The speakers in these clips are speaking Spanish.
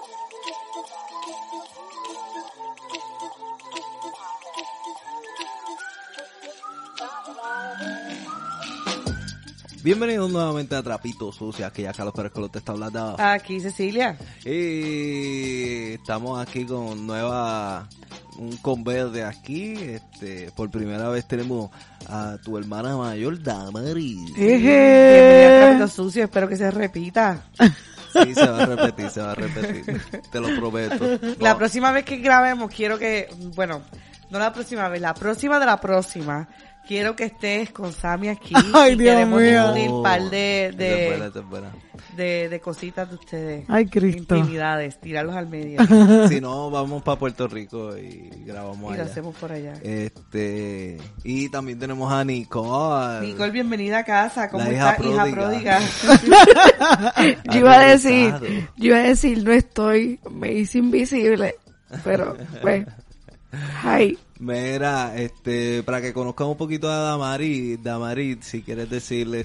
Bienvenidos nuevamente a Trapito Sucio, aquí ya Carlos Pérez Colón te está hablando. Aquí Cecilia. Y estamos aquí con un conveo de aquí. Por primera vez tenemos a tu hermana mayor, Damaris. Bienvenida a Trapito Sucio, espero que se repita. Sí, se va a repetir, te lo prometo. La próxima vez que grabemos quiero que, bueno, no la próxima vez, la próxima de la próxima. Quiero que estés con Sammy aquí. Ay, y Dios queremos mío. descubrir un par Espera. de cositas de ustedes. Ay, Cristo. Intimidades, tirarlos al medio. Si no, vamos para Puerto Rico y grabamos Y allá. lo hacemos por allá. Y también tenemos a Nicole. Nicole, bienvenida a casa. ¿Cómo La hija estás, hija pródiga? Yo iba a decir, no estoy, me hice invisible, pero, pues, ay. Mira, para que conozcan un poquito a Damaris, si quieres decirle,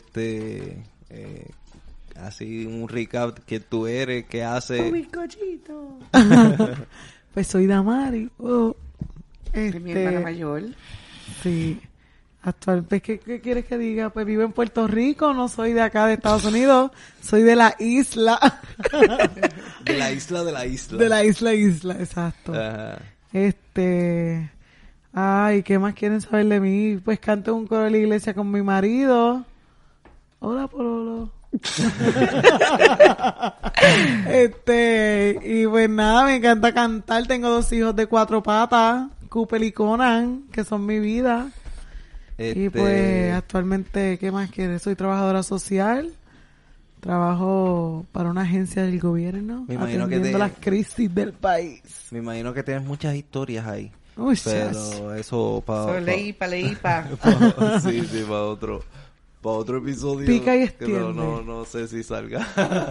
así un recap, que tú eres, qué haces. ¡Un bizcochito! Pues soy Damaris. Mi hermana mayor. Sí. Actualmente, ¿qué quieres que diga? Pues vivo en Puerto Rico, no soy de acá de Estados Unidos, soy de la isla. De la isla. De la isla, exacto. Ajá. Ay, ¿qué más quieren saber de mí? Pues canto en un coro de la iglesia con mi marido. Hola, Pololo. Y pues nada, me encanta cantar. Tengo 2 hijos de 4 patas, Cooper y Conan, que son mi vida. Y pues actualmente, ¿qué más quieres? Soy trabajadora social. Trabajo para una agencia del gobierno, atendiendo las crisis del país. Me imagino que tienes muchas historias ahí. Uy, pero eso para... Leipa. Sí, para otro episodio. Pica y que extiende. no sé si salga.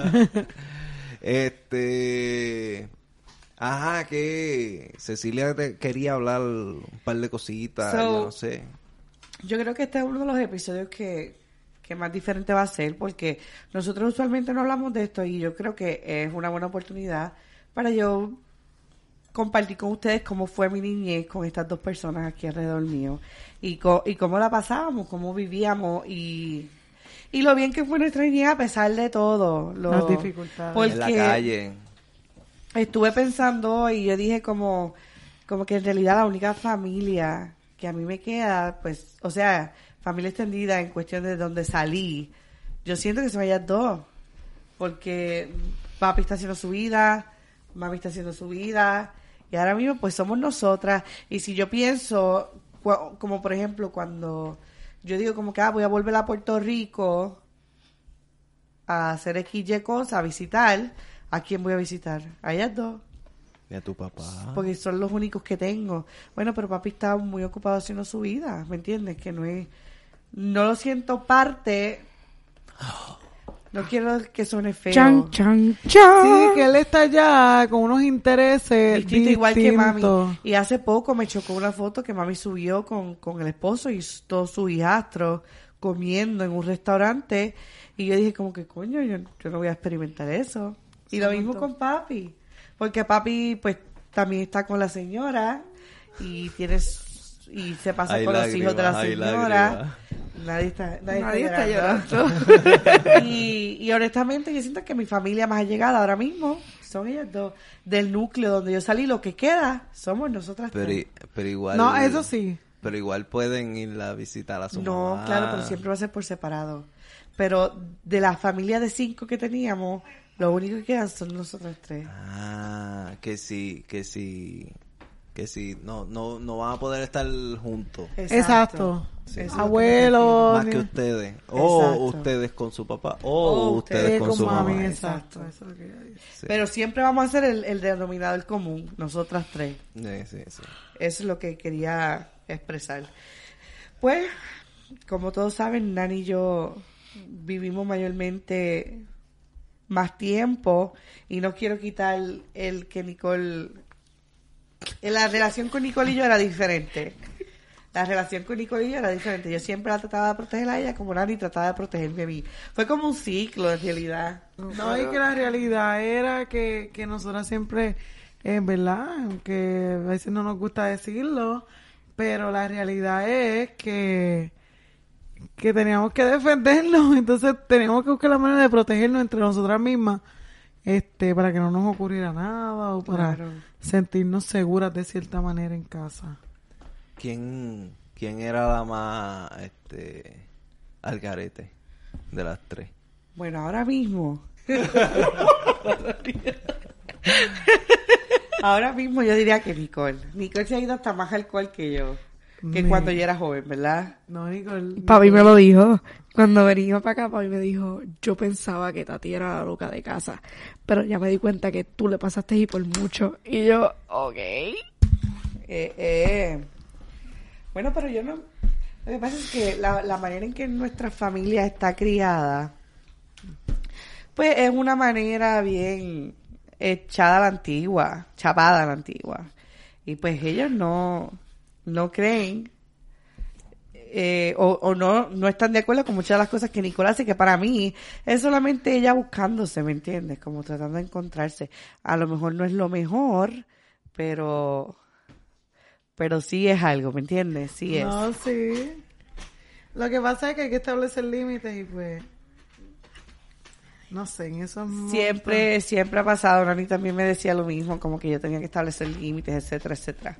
Ajá, que Cecilia te quería hablar un par de cositas, yo no sé. Yo creo que este es uno de los episodios que más diferente va a ser, porque nosotros usualmente no hablamos de esto y yo creo que es una buena oportunidad para yo compartir con ustedes cómo fue mi niñez con estas 2 personas aquí alrededor mío y cómo la pasábamos, cómo vivíamos y lo bien que fue nuestra niñez a pesar de todo. Las dificultades. Porque En la calle. estuve pensando y yo dije como que en realidad la única familia que a mí me queda, pues, o sea, familia extendida en cuestión de donde salí, yo siento que son ellas 2, porque papi está haciendo su vida, mami está haciendo su vida, y ahora mismo pues somos nosotras. Y si yo pienso, como por ejemplo cuando yo digo como que voy a volver a Puerto Rico a hacer XY cosas, a visitar, ¿a quién voy a visitar? A ellas 2. Y a tu papá. Porque son los únicos que tengo. Bueno, pero papi está muy ocupado haciendo su vida, ¿me entiendes? Que no lo siento parte. No quiero que suene feo. Chan. Sí, que él está allá con unos intereses Distinto, igual que mami. distintos. Y hace poco me chocó una foto que mami subió con el esposo y todos sus hijastros comiendo en un restaurante. Y yo dije como que, coño, yo no voy a experimentar eso. Y lo mismo con papi. Porque papi, pues, también está con la señora y se pasa con los hijos de la señora. Nadie está llorando. Y honestamente yo siento que mi familia más allegada ahora mismo son ellas 2. Del núcleo donde yo salí, lo que queda somos nosotras 3. Pero igual... No, eso sí. Pero igual pueden ir a visitar a su mamá. No, claro, pero siempre va a ser por separado. Pero de la familia de 5 que teníamos, lo único que quedan son nosotros 3. Ah, que sí, no van a poder estar juntos. Exacto. Sí. Abuelos. Más que ustedes. O Exacto. ustedes con su papá. O ustedes con su mami, mamá. exacto. Eso es lo que yo digo. Sí. Pero siempre vamos a hacer el denominador común, nosotras 3. Sí. Eso es lo que quería expresar. Pues, como todos saben, Nani y yo vivimos mayormente más tiempo y no quiero quitar el que Nicole... La relación con Nicole y yo era diferente. La relación con Nicole y yo era diferente. Yo siempre la trataba de proteger a ella como Nani trataba de protegerme a mí. Fue como un ciclo, en realidad. No, y que la realidad era que nosotras siempre, ¿verdad? Aunque a veces no nos gusta decirlo, pero la realidad es que teníamos que defendernos, entonces teníamos que buscar la manera de protegernos entre nosotras mismas, para que no nos ocurriera nada o para sentirnos seguras de cierta manera en casa. ¿Quién era la más al garete de las tres? Bueno, ahora mismo. Ahora mismo yo diría que Nicole. Nicole se ha ido hasta más alcohol que yo. Que cuando yo era joven, ¿verdad? No, Nicole. Papi me lo dijo. Cuando venimos para acá, papi me dijo, yo pensaba que Tati era la loca de casa, pero ya me di cuenta que tú le pasaste y por mucho. Y yo, ok. Bueno, pero yo no... Lo que pasa es que la manera en que nuestra familia está criada, pues es una manera bien echada a la antigua, chapada a la antigua. Y pues ellos no creen o no están de acuerdo con muchas de las cosas que Nicole hace, que para mí es solamente ella buscándose, ¿me entiendes? Como tratando de encontrarse. A lo mejor no es lo mejor, pero sí es algo, ¿me entiendes? Sí es. No, sí. Lo que pasa es que hay que establecer límites y pues... No sé, en esos momentos... Siempre ha pasado. Nani también me decía lo mismo, como que yo tenía que establecer límites, etcétera, etcétera.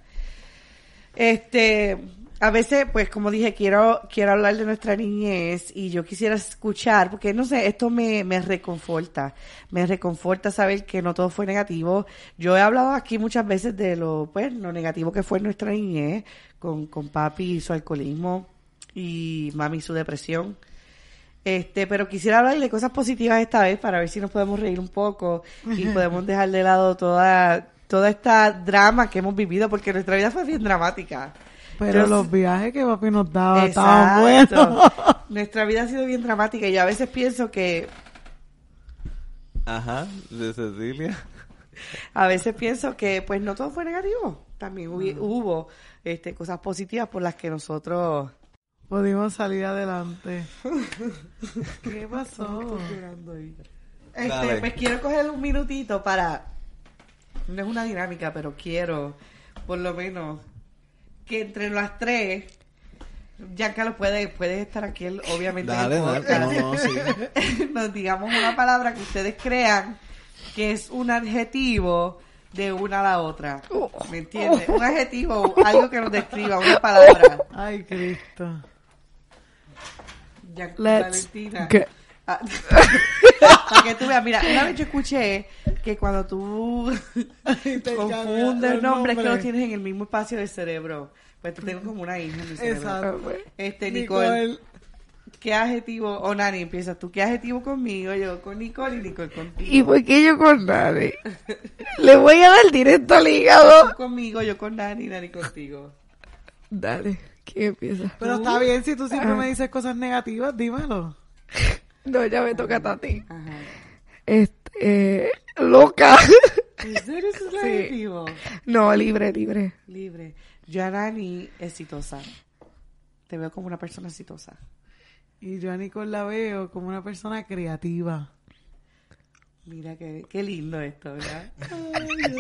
A veces, pues, como dije, quiero hablar de nuestra niñez y yo quisiera escuchar, porque no sé, esto me reconforta. Me reconforta saber que no todo fue negativo. Yo he hablado aquí muchas veces de lo negativo que fue nuestra niñez, con papi y su alcoholismo y mami y su depresión. Pero quisiera hablar de cosas positivas esta vez para ver si nos podemos reír un poco y podemos dejar de lado toda esta drama que hemos vivido, porque nuestra vida fue bien dramática. Pero los viajes que papi nos daba estaban buenos. Nuestra vida ha sido bien dramática y yo a veces pienso que... Ajá, de Cecilia. A veces pienso que pues no todo fue negativo. También hubo cosas positivas por las que nosotros... Pudimos salir adelante. ¿Qué pasó? Estoy llorando ahí. Pues quiero coger un minutito para... No es una dinámica, pero quiero, por lo menos, que entre las tres, Giancarlo puede estar aquí, obviamente. Dale, sí. Nos digamos una palabra que ustedes crean que es un adjetivo de una a la otra. ¿Me entiendes? Un adjetivo, algo que nos describa, una palabra. Ay, Cristo. Valentina. Para que tú veas, mira, una vez yo escuché que cuando tú confundes nombres que los tienes en el mismo espacio del cerebro, pues tú tienes como una hija en el cerebro. Exacto. Nicole, ¿qué adjetivo? O Nani, empiezas tú, ¿qué adjetivo conmigo? Yo con Nicole y Nicole contigo. ¿Y por qué yo con Nani? Le voy a dar directo al hígado. Tú conmigo, yo con Nani, Nani contigo. Dale, ¿quién empieza? Pero está bien, si tú siempre me dices cosas negativas, dímelo. No, ya me toca a Tati. Ajá. Loca. ¿En serio eso es un adjetivo? No, libre. Libre. Yo a Nani exitosa. Te veo como una persona exitosa. Y yo a Nicole la veo como una persona creativa. Mira qué lindo esto, ¿verdad? Ay,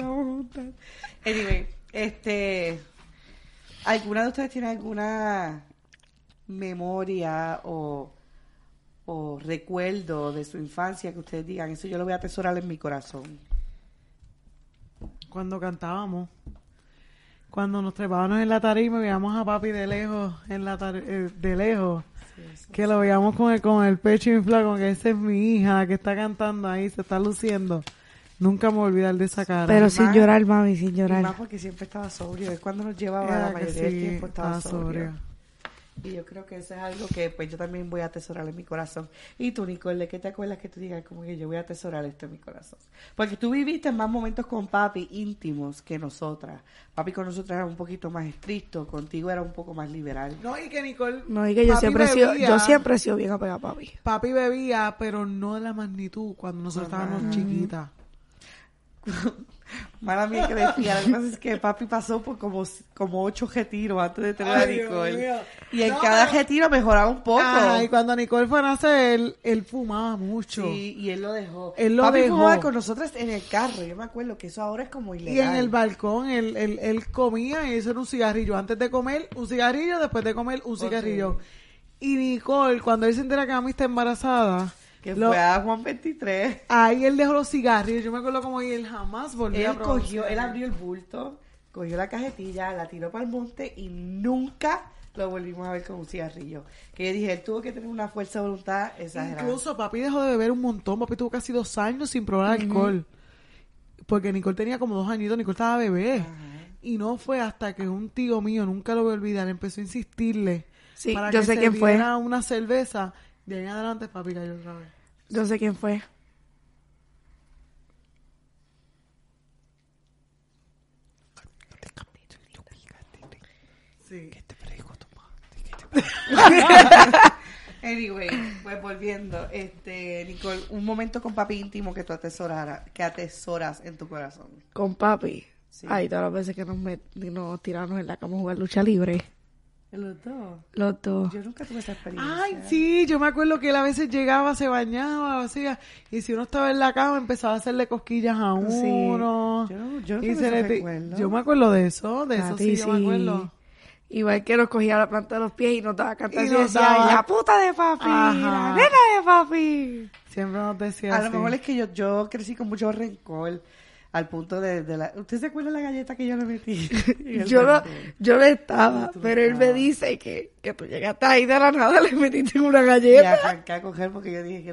anyway, ¿alguna de ustedes tiene alguna memoria o recuerdo de su infancia que ustedes digan, eso yo lo voy a atesorar en mi corazón? Cuando cantábamos, cuando nos trepábamos en la tarima y veíamos a papi de lejos, de lejos, sí, que lo veíamos con el pecho inflado, como que esa es mi hija que está cantando ahí, se está luciendo. Nunca me voy a olvidar de esa cara. Pero sin llorar, mami, sin llorar. Y más porque siempre estaba sobrio. Es cuando nos llevaba la mayoría del tiempo estaba sobrio. Y yo creo que eso es algo que pues yo también voy a atesorar en mi corazón. Y tú, Nicole, ¿de qué te acuerdas que tú digas como que yo voy a atesorar esto en mi corazón? Porque tú viviste más momentos con papi íntimos que nosotras. Papi con nosotras era un poquito más estricto, contigo era un poco más liberal. No, y que Nicole... No, y que yo siempre he sido bien apegada a papi. Papi bebía, pero no de la magnitud cuando nosotros estábamos chiquitas. Mala mía que decía. Lo que pasa es que papi pasó por como 8 retiros antes de tener a Nicole. Y en cada retiro mejoraba un poco. Y cuando Nicole fue a nacer, él fumaba mucho. Sí, y él lo dejó. Papi fumaba con nosotros en el carro. Yo me acuerdo que eso ahora es como ilegal. Y en el balcón, él comía y eso era un cigarrillo. Antes de comer, un cigarrillo. Después de comer, un cigarrillo. Y Nicole, cuando él se entera que mami está embarazada... Que fue a Juan 23. Ahí él dejó los cigarrillos. Yo me acuerdo como él jamás volvió a probar. Él abrió el bulto, cogió la cajetilla, la tiró para el monte y nunca lo volvimos a ver con un cigarrillo. Que yo dije, él tuvo que tener una fuerza de voluntad exagerada. Incluso papi dejó de beber un montón. Papi tuvo casi 2 años sin probar alcohol. Porque Nicole tenía como 2 añitos. Nicole estaba bebé. Y no fue hasta que un tío mío, nunca lo voy a olvidar, empezó a insistirle para yo que sé quién fue. una cerveza. De ahí en adelante papi cayó otra vez. Yo sé quién fue. Sí. Anyway, pues volviendo, Nicole, un momento con papi íntimo que tú atesoras en tu corazón. Con papi. Sí. Ay, todas las veces que nos tiramos en la cama a jugar lucha libre. Los dos. Los dos. Yo nunca tuve esa experiencia. Ay, sí, yo me acuerdo que él a veces llegaba, se bañaba, hacía, y si uno estaba en la cama empezaba a hacerle cosquillas a uno. Yo no y me recuerdo. Yo me acuerdo de eso sí, yo me acuerdo. Igual que nos cogía la planta de los pies y nos daba cantar y nos decía, daba- la puta de papi, Ajá. la nena de papi. Siempre nos decía A así. lo mejor es que yo crecí con mucho rencor al punto de la... ¿Usted se acuerda de la galleta que yo le metí? Yo no estaba, pero él me dice que tú llegaste ahí de la nada, le metiste una Y galleta. arranqué a coger porque yo dije que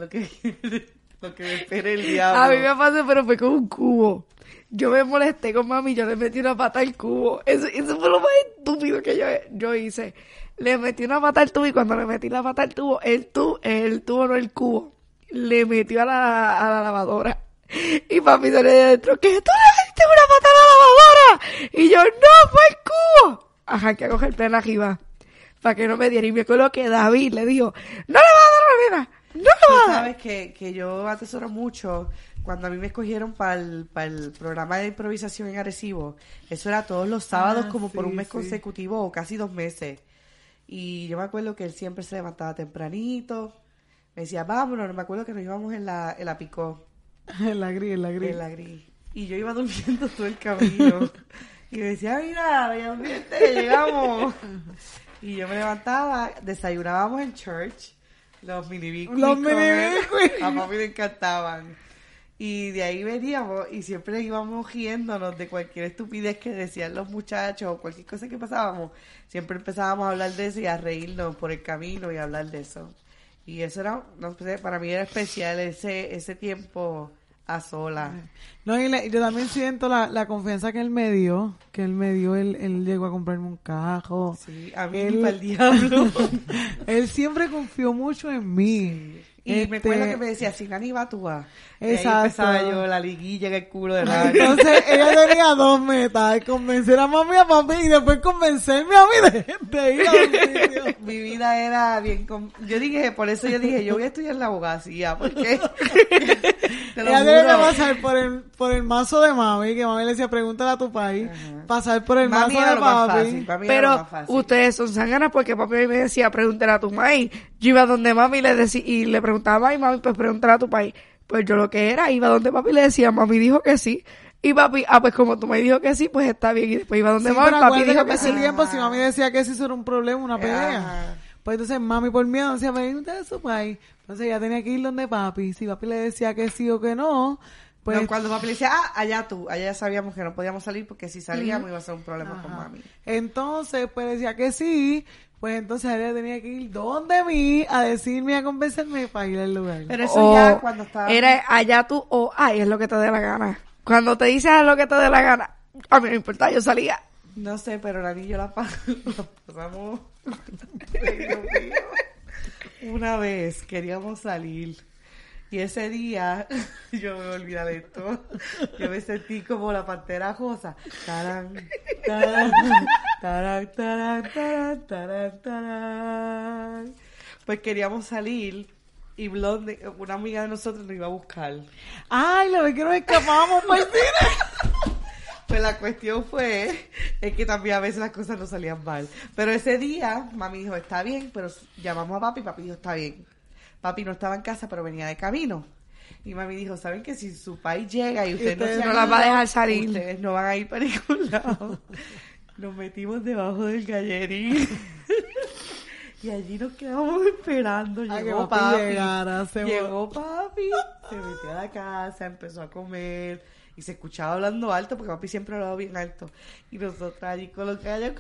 lo que me espera el diablo. A mí me pasó, pero fue con un cubo. Yo me molesté con mami, yo le metí una pata al cubo. Eso fue lo más estúpido que yo hice. Le metí una pata al tubo y cuando le metí la pata al tubo, el tubo no el cubo, le metió a la lavadora. Y papi se le dio dentro, ¿qué? ¿Tú le metiste una pata a la lavadora? Y yo, no, fue el cubo. Ajá, que a coger plena arriba, para que no me diera. Y me acuerdo que David le dijo, no le va a dar a la nena, no le Tú va a dar. sabes que yo atesoro mucho cuando a mí me escogieron para el programa de improvisación en Arecibo. Eso era todos los sábados como por un mes consecutivo o casi 2 meses. Y yo me acuerdo que él siempre se levantaba tempranito. Me decía, vámonos. Me acuerdo que nos íbamos en la Picó. En la gris. En la gris. Y yo iba durmiendo todo el camino. Y me decía, mira, ya durmiste, llegamos. Y yo me levantaba, desayunábamos en church. Los mini biscuits. A papi le encantaban. Y de ahí veníamos y siempre íbamos riéndonos de cualquier estupidez que decían los muchachos o cualquier cosa que pasábamos. Siempre empezábamos a hablar de eso y a reírnos por el camino y a hablar de eso. Y eso era, no sé, para mí era especial ese tiempo a sola. No, y yo también siento la confianza que él me dio. Él llegó a comprarme un carro. Sí, a mí para el diablo. Él siempre confió mucho en mí. Sí. Y me acuerdo que me decía, si Nani va, tú vas. Exacto. Y ahí empezaba yo la liguilla en el culo de Nani. Entonces ella tenía 2 metas: convencer a mami y a papi y después convencerme a mí de ir a un sitio. Mi vida era bien... Por eso yo dije, yo voy a estudiar la abogacía, porque... te lo Ella tiene que juro. pasar por el mazo de mami, que mami le decía, pregúntale a tu país. Ajá. Pasar por el Mami mazo era de lo más papi. fácil, para mí era lo Pero más fácil. ustedes son sanganas porque papi me decía, pregúntale a tu maíz. Yo iba donde mami y le preguntaba a mami, pues pregúntale a tu país. Pues yo lo que era, iba donde papi y le decía, mami dijo que sí. Y papi, pues como tu maíz dijo que sí, pues está bien. Y después iba donde Sí, mami, pero papi acuérdate dijo que que ese sí. tiempo, si mami decía que sí, eso era un problema, una pelea. Ajá. Pues entonces mami por miedo decía, pregúntale a su país. Entonces ella tenía que ir donde papi. Si papi le decía que sí o que no, pues... No, cuando papi le decía, allá tú, allá ya sabíamos que no podíamos salir porque si salíamos iba a ser un problema con mami. Entonces, pues decía que sí, pues entonces ella tenía que ir donde mí a decirme, a convencerme para ir al lugar. Pero eso ya cuando estaba... Era allá tú o ay, es lo que te dé la gana. Cuando te dices haz lo que te dé la gana, a mí no me importa, yo salía. No sé, pero Nani y yo la pasamos... Ay, Dios mío. Una vez queríamos salir y ese día, yo me voy a olvidar de esto, yo me sentí como la pantera rosa. Tarán, tarán, tarán, tarán, tarán, tarán, tarán. Pues queríamos salir y Blonde, una amiga de nosotros, nos iba a buscar. Ay, la vez que nos escapábamos para el cine. Pues la cuestión es que también a veces las cosas no salían mal. Pero ese día, mami dijo, está bien, pero llamamos a papi, papi dijo, está bien. Papi no estaba en casa, pero venía de camino. Y mami dijo, ¿saben que si su país llega y ustedes no las va a dejar salir? Ustedes no van a ir para ningún lado. Nos metimos debajo del gallerín. Y allí nos quedamos esperando. Llegó papi. Llegó papi, se metió a la casa, empezó a comer. Y se escuchaba hablando alto, porque papi siempre hablaba bien alto. Y nosotros allí con los gallos.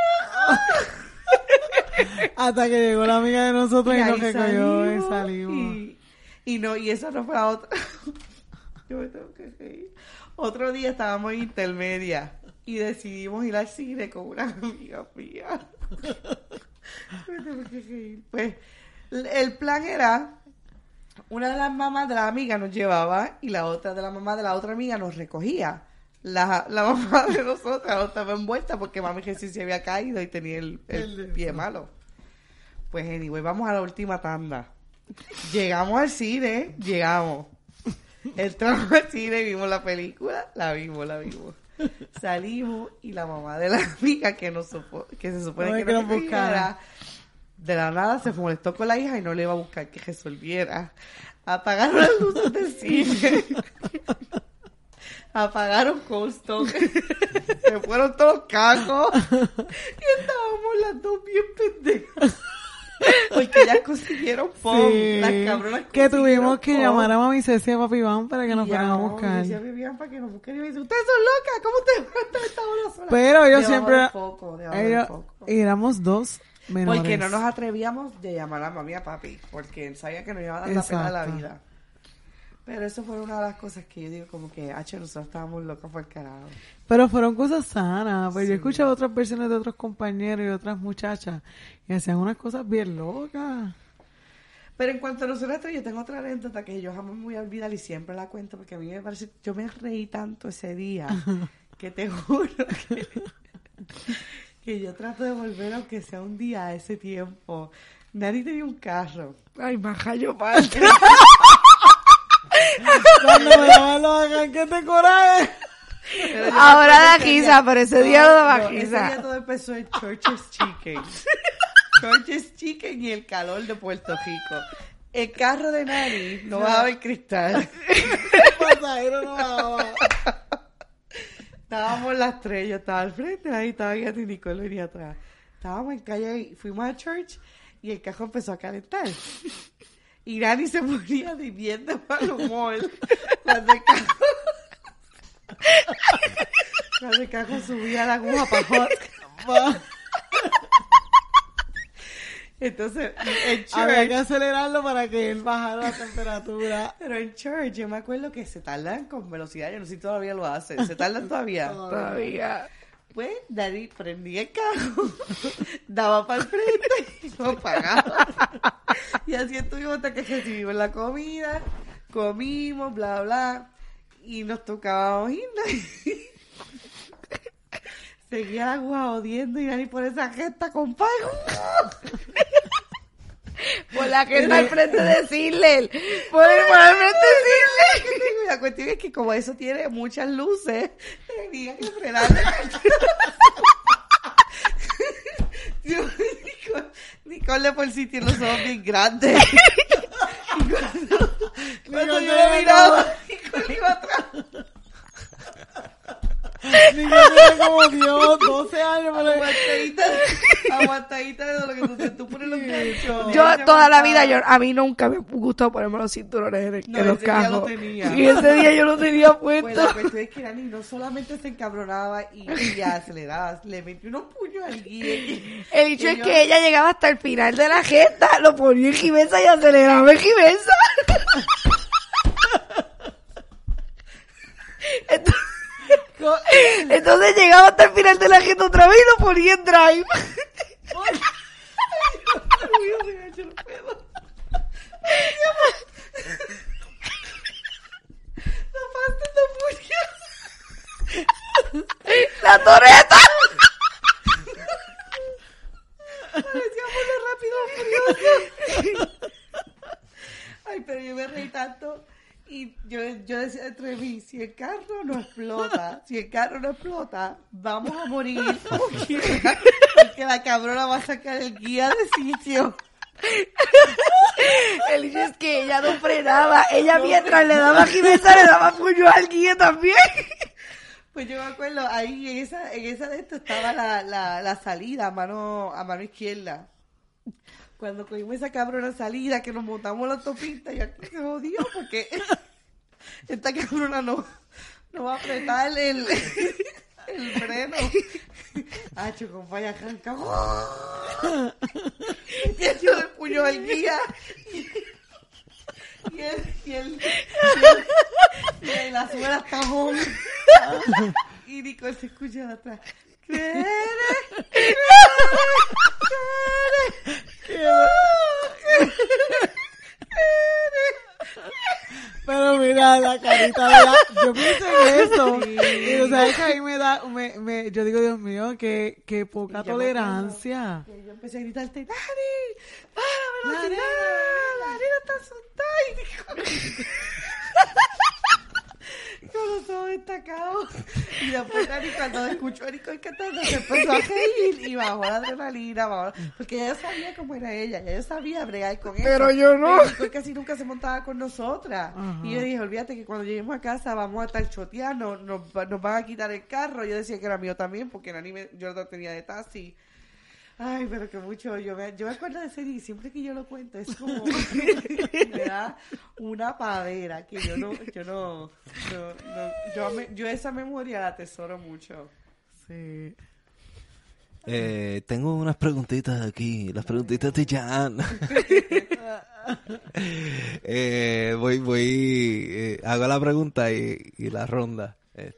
Hasta que llegó la amiga de nosotros y nos recogió y salimos. Y esa no fue la otra. Yo me tengo que reír. Otro día estábamos en intermedia y decidimos ir al cine con una amiga mía. Me tengo que reír. Pues el plan era, una de las mamás de la amiga nos llevaba y la otra de la mamá de la otra amiga nos recogía. La mamá de nosotras no estaba envuelta porque mami Jesús se había caído y tenía el pie malo. Pues anyway, vamos a la última tanda. Llegamos al cine, entramos al cine, vimos la película, la vimos. Salimos y la mamá de la amiga que se supone que nos buscara, de la nada se molestó con la hija y no le iba a buscar que resolviera. Apagaron las luces del cine. Apagaron Costo. Se fueron todos los cajos. Y estábamos las dos bien pendejas. Porque ya consiguieron pop. Sí, las cabronas que tuvimos que pop. llamar a mami Ceci y a papi Iván para que nos fueran a buscar. Y Vivian para que nos busquen. Y me dice, ustedes son locas, ¿cómo ustedes van a estar esta hora sola? Pero ellos Debajo siempre... del foco, debajo del foco. Éramos dos menores. Porque no nos atrevíamos de llamar a mami y a papi. Porque él sabía que nos iba a dar la pena de la vida. Pero eso fue una de las cosas que yo digo como que, nosotros estábamos locos por el carajo. Pero fueron cosas sanas, pues sí. Yo he escuchado otras versiones de otros compañeros y otras muchachas y hacían unas cosas bien locas. Pero en cuanto a nosotros, yo tengo otra anécdota que yo jamás me voy a olvidar y siempre la cuento porque a mí me parece, yo me reí tanto ese día que te juro que yo trato de volver aunque sea un día a ese tiempo. Nadie tenía un carro. Ay, majayo padre. Cuando me daban los acá, ¿qué te coraje? Ahora da quizá, pero ese día no daba Ese quizá. día todo empezó en Church's Chicken. Church's Chicken y el calor de Puerto Rico. El carro de Nani no bajaba el cristal. El pasajero no bajaba. Estábamos las tres, yo estaba al frente, ahí estaba Gati y Nicole venía atrás. Estábamos en calle y fuimos a church y el carro empezó a calentar. Y Nani se ponía de bien de mal humor cuando el carro subía la aguja para Entonces, en church... Había que acelerarlo para que él bajara la temperatura. Pero en church, yo me acuerdo que se tardan con velocidad. Yo no sé si todavía lo hacen. ¿Se tardan todavía? Todavía. Pues, Dani prendía el carro, daba para el frente y lo apagaba. Y así estuvimos hasta que recibimos la comida, comimos, bla, bla, y nos tocábamos irnos. Seguía la agua odiando y Dani por esa gesta con pago. Por la que está al frente de Sidler. Por el frente de Sidler. La cuestión es que como eso tiene muchas luces, tenía que frenar. Nicole de por sí tiene los ojos bien grandes. Y cuando yo lo miraba, Nicole iba atrás. Niño tiene como Dios, 12 años, pero... Aguantadita de lo que tú pones los pechos. Yo toda la vida, a mí nunca me gustó ponerme los cinturones en los carros. Y ese día yo lo tenía puesto. Pues la cuestión es que Nani no solamente se encabronaba y aceleraba, le metió unos puños al guía. El hecho es que ella llegaba hasta el final de la gesta, lo ponía en Jimesa y aceleraba en Jimesa. Entonces llegaba hasta el final de la agenda otra vez y lo ponía en drive. ¡La toreta! Parecíamos los Rápidos Furiosos. Ay, pero yo me reí tanto. Y yo decía entre mí, si el carro no explota, vamos a morir porque la cabrona va a sacar el guía de sitio. El hecho es que ella no frenaba. Ella mientras le daba jineta le daba puño al guía también. Pues yo me acuerdo, ahí en esa de esto estaba la salida a mano izquierda. Cuando cogimos esa cabrona salida, que nos montamos en la autopista, y aquí se jodió porque esta cabrona no va a apretar el freno. Hacho, compadre, arranca. Y yo le puño al guía. Y la suela está home. Y Nicole se escucha de atrás. ¿Qué eres? Pero mira, la carita de la... Yo pienso en eso. Sí. Y o sea, es que a mí me da... yo digo, Dios mío, qué poca tolerancia. Y yo empecé a gritarte, ¡Dani! ¡Para velocidad! ¡La nena está asustada! Y con los ojos destacados. Y después Dani, cuando escuchó a Nicole cantando, se empezó a reír y bajó la adrenalina. Porque ya yo sabía cómo era ella. Ya yo sabía bregar con eso. Pero yo no. Pero Nicole casi nunca se montaba con nosotras. Ajá. Y yo dije, olvídate que cuando lleguemos a casa vamos a estar choteando, nos van a quitar el carro. Yo decía que era mío también, porque yo lo tenía de taxi. Ay, pero que mucho, yo me acuerdo de ese día y siempre que yo lo cuento es como, me da una pavera que yo esa memoria la atesoro mucho. Sí. Tengo unas preguntitas aquí, las preguntitas de Jan. Hago la pregunta y la ronda.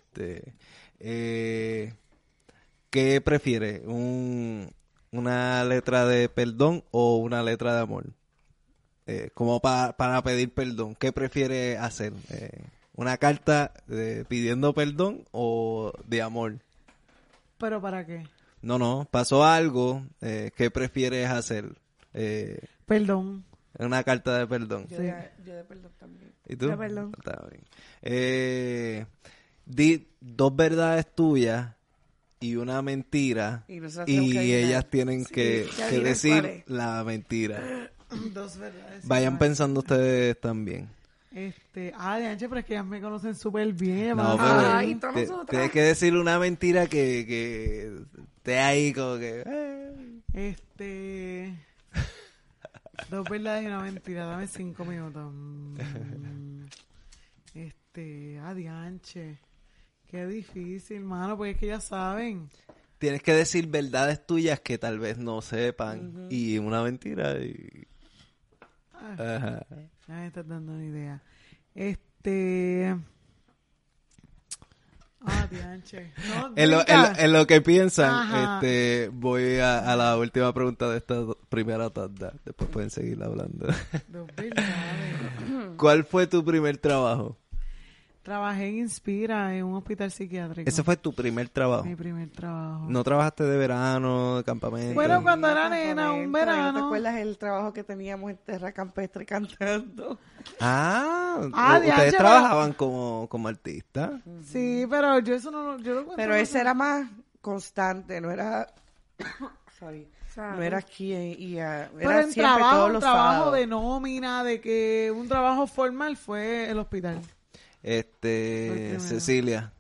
¿Qué prefiere? ¿Una letra de perdón o una letra de amor? Como para pedir perdón, ¿qué prefiere hacer? ¿Una carta pidiendo perdón o de amor? ¿Pero para qué? No, pasó algo, ¿qué prefieres hacer? Perdón. Una carta de perdón. Yo de perdón también. ¿Y tú? De perdón. Está bien. Di 2 verdades tuyas y una mentira Y nosotros tenemos que adivinar. ellas tienen que ya adivinan cuál decir es. la mentira. 2 verdades. Vayan pensando ustedes también. De ancho, pero es que ellas me conocen súper bien. No, van a pero saber. Ay, todas nosotras. tienes que decir una mentira que esté ahí como que... 2 verdades y una mentira. Dame 5 minutos. Adianche. Qué difícil, mano, porque es que ya saben. Tienes que decir verdades tuyas que tal vez no sepan y una mentira y... Ajá. Ya me estás dando una idea. Dianche. No, En lo que piensan, Ajá. voy a la última pregunta de esta primera tanda. Después pueden seguir hablando. 2 verdades. ¿Cuál fue tu primer trabajo? Trabajé en Inspira, en un hospital psiquiátrico. Ese fue tu primer trabajo. mi primer trabajo. ¿No trabajaste de verano, de campamento? Bueno, cuando era nena, un ¿No te verano. acuerdas el trabajo que teníamos en Terra Campestre cantando? Ustedes dianche, trabajaban como artistas. Sí, pero yo eso no yo lo cuento. Pero ese era más constante, no era... Sorry. ¿Sabes? No era aquí Pero era en siempre trabajo, todos un los trabajo sábados. de nómina, de que un trabajo formal fue el hospital. Cecilia.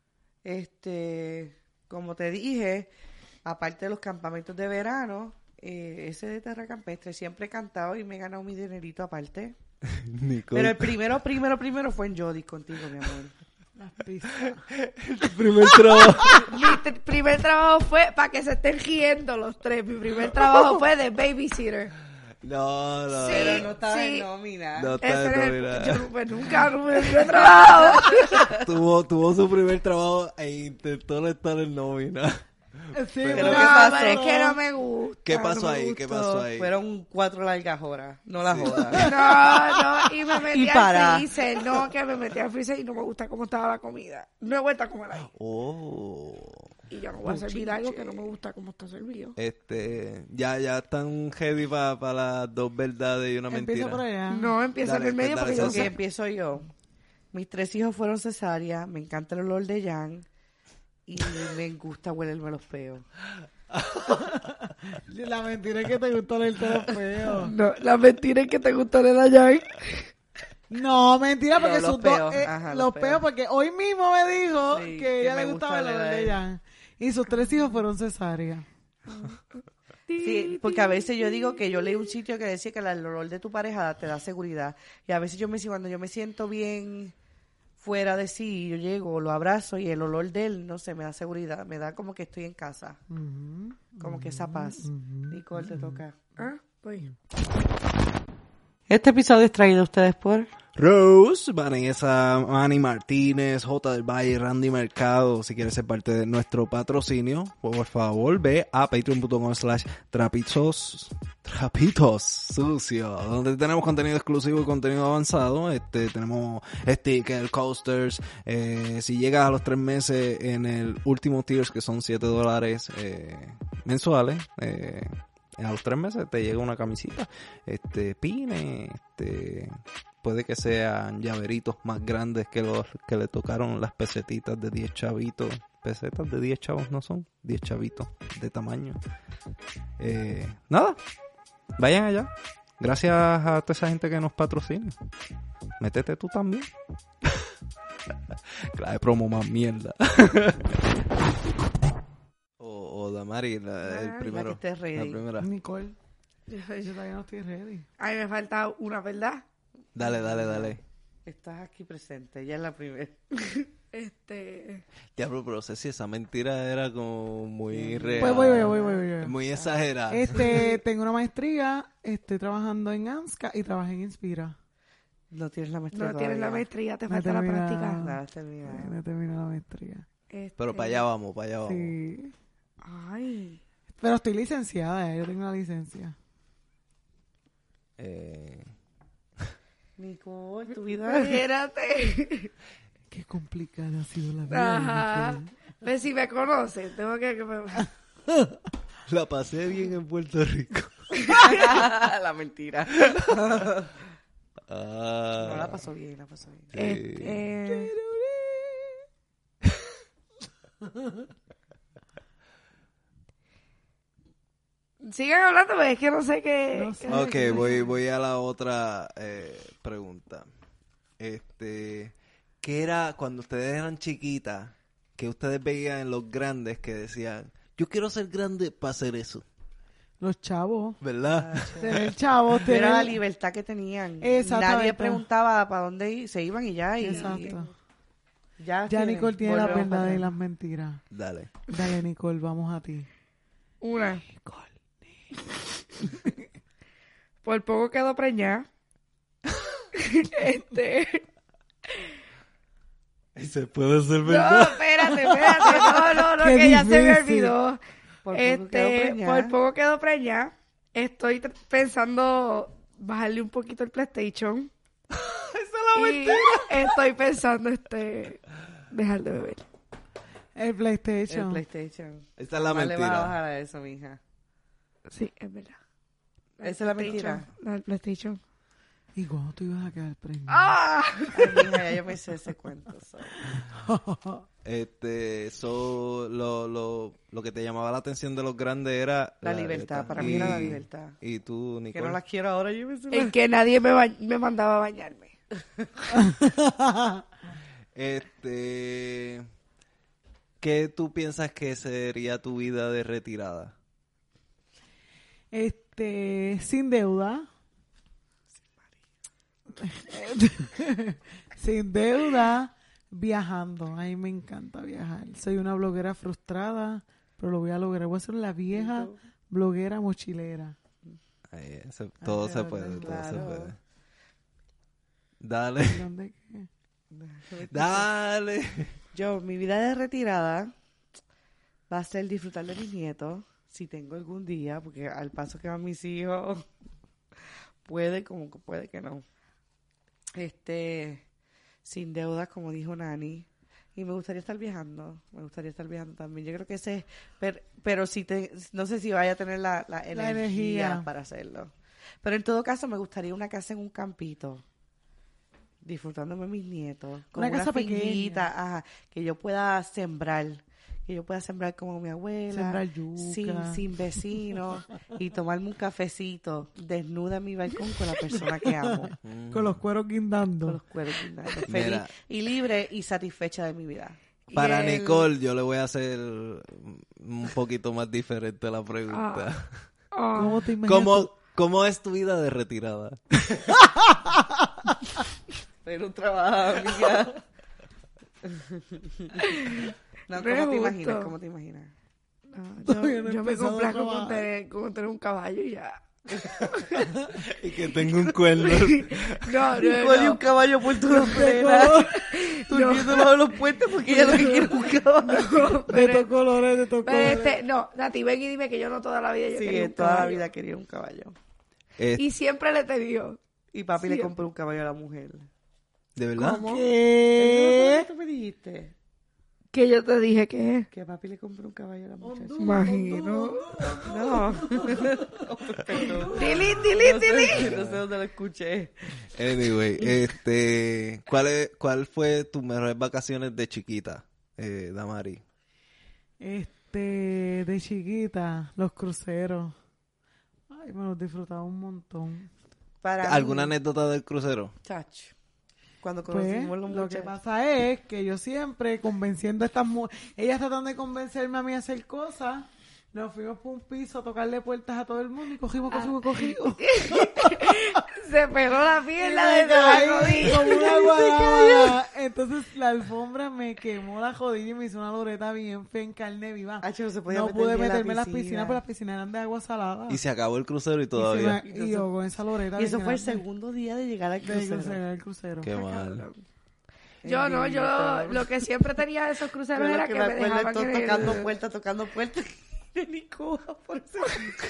Como te dije, aparte de los campamentos de verano, ese de Terra Campestre siempre he cantado y me he ganado mi dinerito aparte. Nicole. Pero el primero fue en Jody contigo, mi amor. Las pistas. Tu primer trabajo. Mi primer trabajo fue, para que se estén riendo los tres, mi primer trabajo fue de babysitter. No. Sí. Pero no estaba sí. en nómina. No Ese está era el- nominada. yo pues, nunca me he trabajado. Tuvo su primer trabajo e intentó no estar en nómina. Sí, Pero pero ¿qué No, pasó? pero es que no me gusta. ¿Qué no pasó me ahí? gusta. ¿Qué pasó ahí? Fueron 4 largas horas, no las jodas. No, y me metí Y para. al freezer. No, que me metí al freezer y no me gusta cómo estaba la comida. No he vuelto a comer ahí. Oh. Y yo no voy a servir algo que no me gusta cómo está servido. Ya están heavy para las 2 verdades y una empieza mentira. por allá. No, empieza Dale, en el medio dale, porque yo Ceci. Ok, sé. empiezo yo. Mis 3 hijos fueron cesárea, me encanta el olor de Jan y me gusta huelerme los peos. La mentira es que te gustó el pelo feo. No, la mentira es que te gustó el Dayan. No, mentira, porque No, los sus dos... peos, ajá, los los peos, peos. porque hoy mismo me dijo Sí, que que ella me le gustaba el gusta olor el de Jan. Y sus 3 hijos fueron cesárea. Sí, porque a veces yo digo que yo leí un sitio que decía que el olor de tu pareja te da seguridad. Y a veces cuando yo me siento bien fuera de sí, yo llego, lo abrazo y el olor de él, no sé, me da seguridad. Me da como que estoy en casa. Como que esa paz. Nicole, te toca. Ah, pues. Este episodio es traído a ustedes por... Rose, Vanessa, Manny Martínez, J del Valle, Randy Mercado. Si quieres ser parte de nuestro patrocinio, por favor ve a patreon.com/trapitos sucios, donde tenemos contenido exclusivo y contenido avanzado. Tenemos stickers, coasters. Si llegas a los 3 meses en el último tiers, que son $7 mensuales, a los 3 meses te llega una camisita, pines, puede que sean llaveritos más grandes que los que le tocaron las pesetitas de 10 chavitos. Pesetas de 10 chavos no son, 10 chavitos de tamaño. Nada, vayan allá. Gracias a toda esa gente que nos patrocina. Métete tú también. Claro, promo más mierda. O Damari, el primero. la que esté ready. La primera. Nicole, yo todavía no estoy ready. A mí me falta una, ¿verdad? Dale. Estás aquí presente, ya es la primera. Diablo, pero sé si esa mentira era como muy real. Pues voy. Muy exagerada. Tengo una maestría, estoy trabajando en ANSCA y trabajé en Inspira. No tienes la maestría No tienes la todavía. maestría, te No he falta la terminado. práctica. Nada, termina. No terminé la maestría. Pero para allá vamos. Sí. Ay. Pero estoy licenciada, yo tengo una licencia. Nicole, tu vida es... Espérate. Qué complicada ha sido la vida. Ajá. Nicole. Ves, si me conoces, tengo que La pasé bien en Puerto Rico. la mentira. Ah, No, la pasó bien. sí. Sigan hablando, pero es que no sé qué. No sé. Ok, voy a la otra pregunta. ¿Qué era cuando ustedes eran chiquitas que ustedes veían en los grandes que decían, yo quiero ser grande para hacer eso? Los chavos. ¿Verdad? Tener chavos, tener... Era la libertad que tenían. Exactamente. Nadie preguntaba para dónde se iban y ya. Exacto. Ya Ya Nicole tiene la volvemos verdad para y atrás. las mentiras. Dale. Dale, Nicole, vamos a ti. Una. Por poco quedó preñada. ¿Se puede ser No, espérate. No, Qué que ya se me difícil. olvidó. Por poco quedó preñada. Por poco quedó preñada. Estoy pensando bajarle un poquito el PlayStation. Y estoy pensando dejar de beber. El El PlayStation. PlayStation. Esa es la No le vas a mentira. bajar a eso, mija. Sí, es verdad. Esa es la mentira. No, el PlayStation. ¿Y cuándo tú ibas a quedar preñada? ¡Ah! Ay, mija, ya yo me sé ese cuento. so. Lo que te llamaba la atención de los grandes era La libertad, para mí era la libertad. Y tú, Que Nicole. no las quiero ahora, yo me sé. En que nadie me mandaba a bañarme. ¿Qué tú piensas que sería tu vida de retirada? Sin deuda. Sin deuda, viajando. A mí me encanta viajar. Soy una bloguera frustrada, pero lo voy a lograr. Voy a ser la vieja bloguera mochilera. Ay, todo Ay, se puede, todo claro. se puede. Dale, ¿Dónde qué? dale. Yo, mi vida de retirada va a ser disfrutar de mis nietos, si tengo algún día, porque al paso que van mis hijos, puede como que puede que no. Sin deudas, como dijo Nani, y me gustaría estar viajando también. Yo creo que ese, pero si no sé si vaya a tener la energía energía. para hacerlo. Pero en todo caso me gustaría una casa en un campito. disfrutándome mis nietos, con Una casa finquita, ajá, que yo pueda sembrar como mi abuela, Sembrar yuca. sin vecinos, y tomarme un cafecito desnuda en mi balcón con la persona que amo, Con los cueros guindando. con los cueros guindando, feliz Mira. y libre y satisfecha de mi vida. Para Y el- Nicole, yo le voy a hacer un poquito más diferente la pregunta. ¿Cómo te imaginas? ¿Cómo es tu vida de retirada? Pero un trabajo, amiga. No, Me ¿cómo te gusta. imaginas? ¿Cómo te imaginas? No, Todavía no he yo me empezado a complazco trabajar. con tener un caballo y ya. Y que tengo un cuerno. No, Nicole y un caballo por tu plena. Durmiendo bajo los puentes porque ella lo que quiere es un caballo. De estos colores, de estos Pero colores. no, Nati, ven y dime que yo no toda la vida yo Sí, quería un toda la caballo. vida quería un caballo. Y siempre le te dio. Y papi le Siempre. compró un caballo a la mujer. ¿De verdad? ¿Cómo? ¿Qué? ¿Tú me dijiste? Que yo te dije que Que papi le compró un caballo a la muchacha. imagino. No. Dili. No sé dónde lo escuché. Anyway, ¿cuál fue tus mejores vacaciones de chiquita, Damari? De chiquita, los cruceros. Ay, me los disfrutaba un montón. Para ¿Alguna mí, anécdota del crucero? chacho, cuando Pues, conocimos los lo que muchachos. pasa es que yo siempre convenciendo a estas mujeres, ellas tratan de convencerme a mí a hacer cosas, nos fuimos por un piso a tocarle puertas a todo el mundo y cogimos. Se pegó la pierna Y me desde la caí rodilla. como una guanábana. Entonces la alfombra me quemó la jodilla y me hizo una loreta bien fea en carne viva. Hacho, no se podía No meter pude ni en la meterme en las piscina. piscinas, pero las piscinas eran de agua salada. Y se acabó el crucero y Y todavía. y yo con esa loreta. Y eso bien fue el grande segundo día de llegar al del crucero. el crucero. Qué mal. Yo no, yo lo que siempre tenía de esos cruceros Pero era lo que me me acuerdo dejaban es todo en el... tocando puertas. De Nicola, por eso.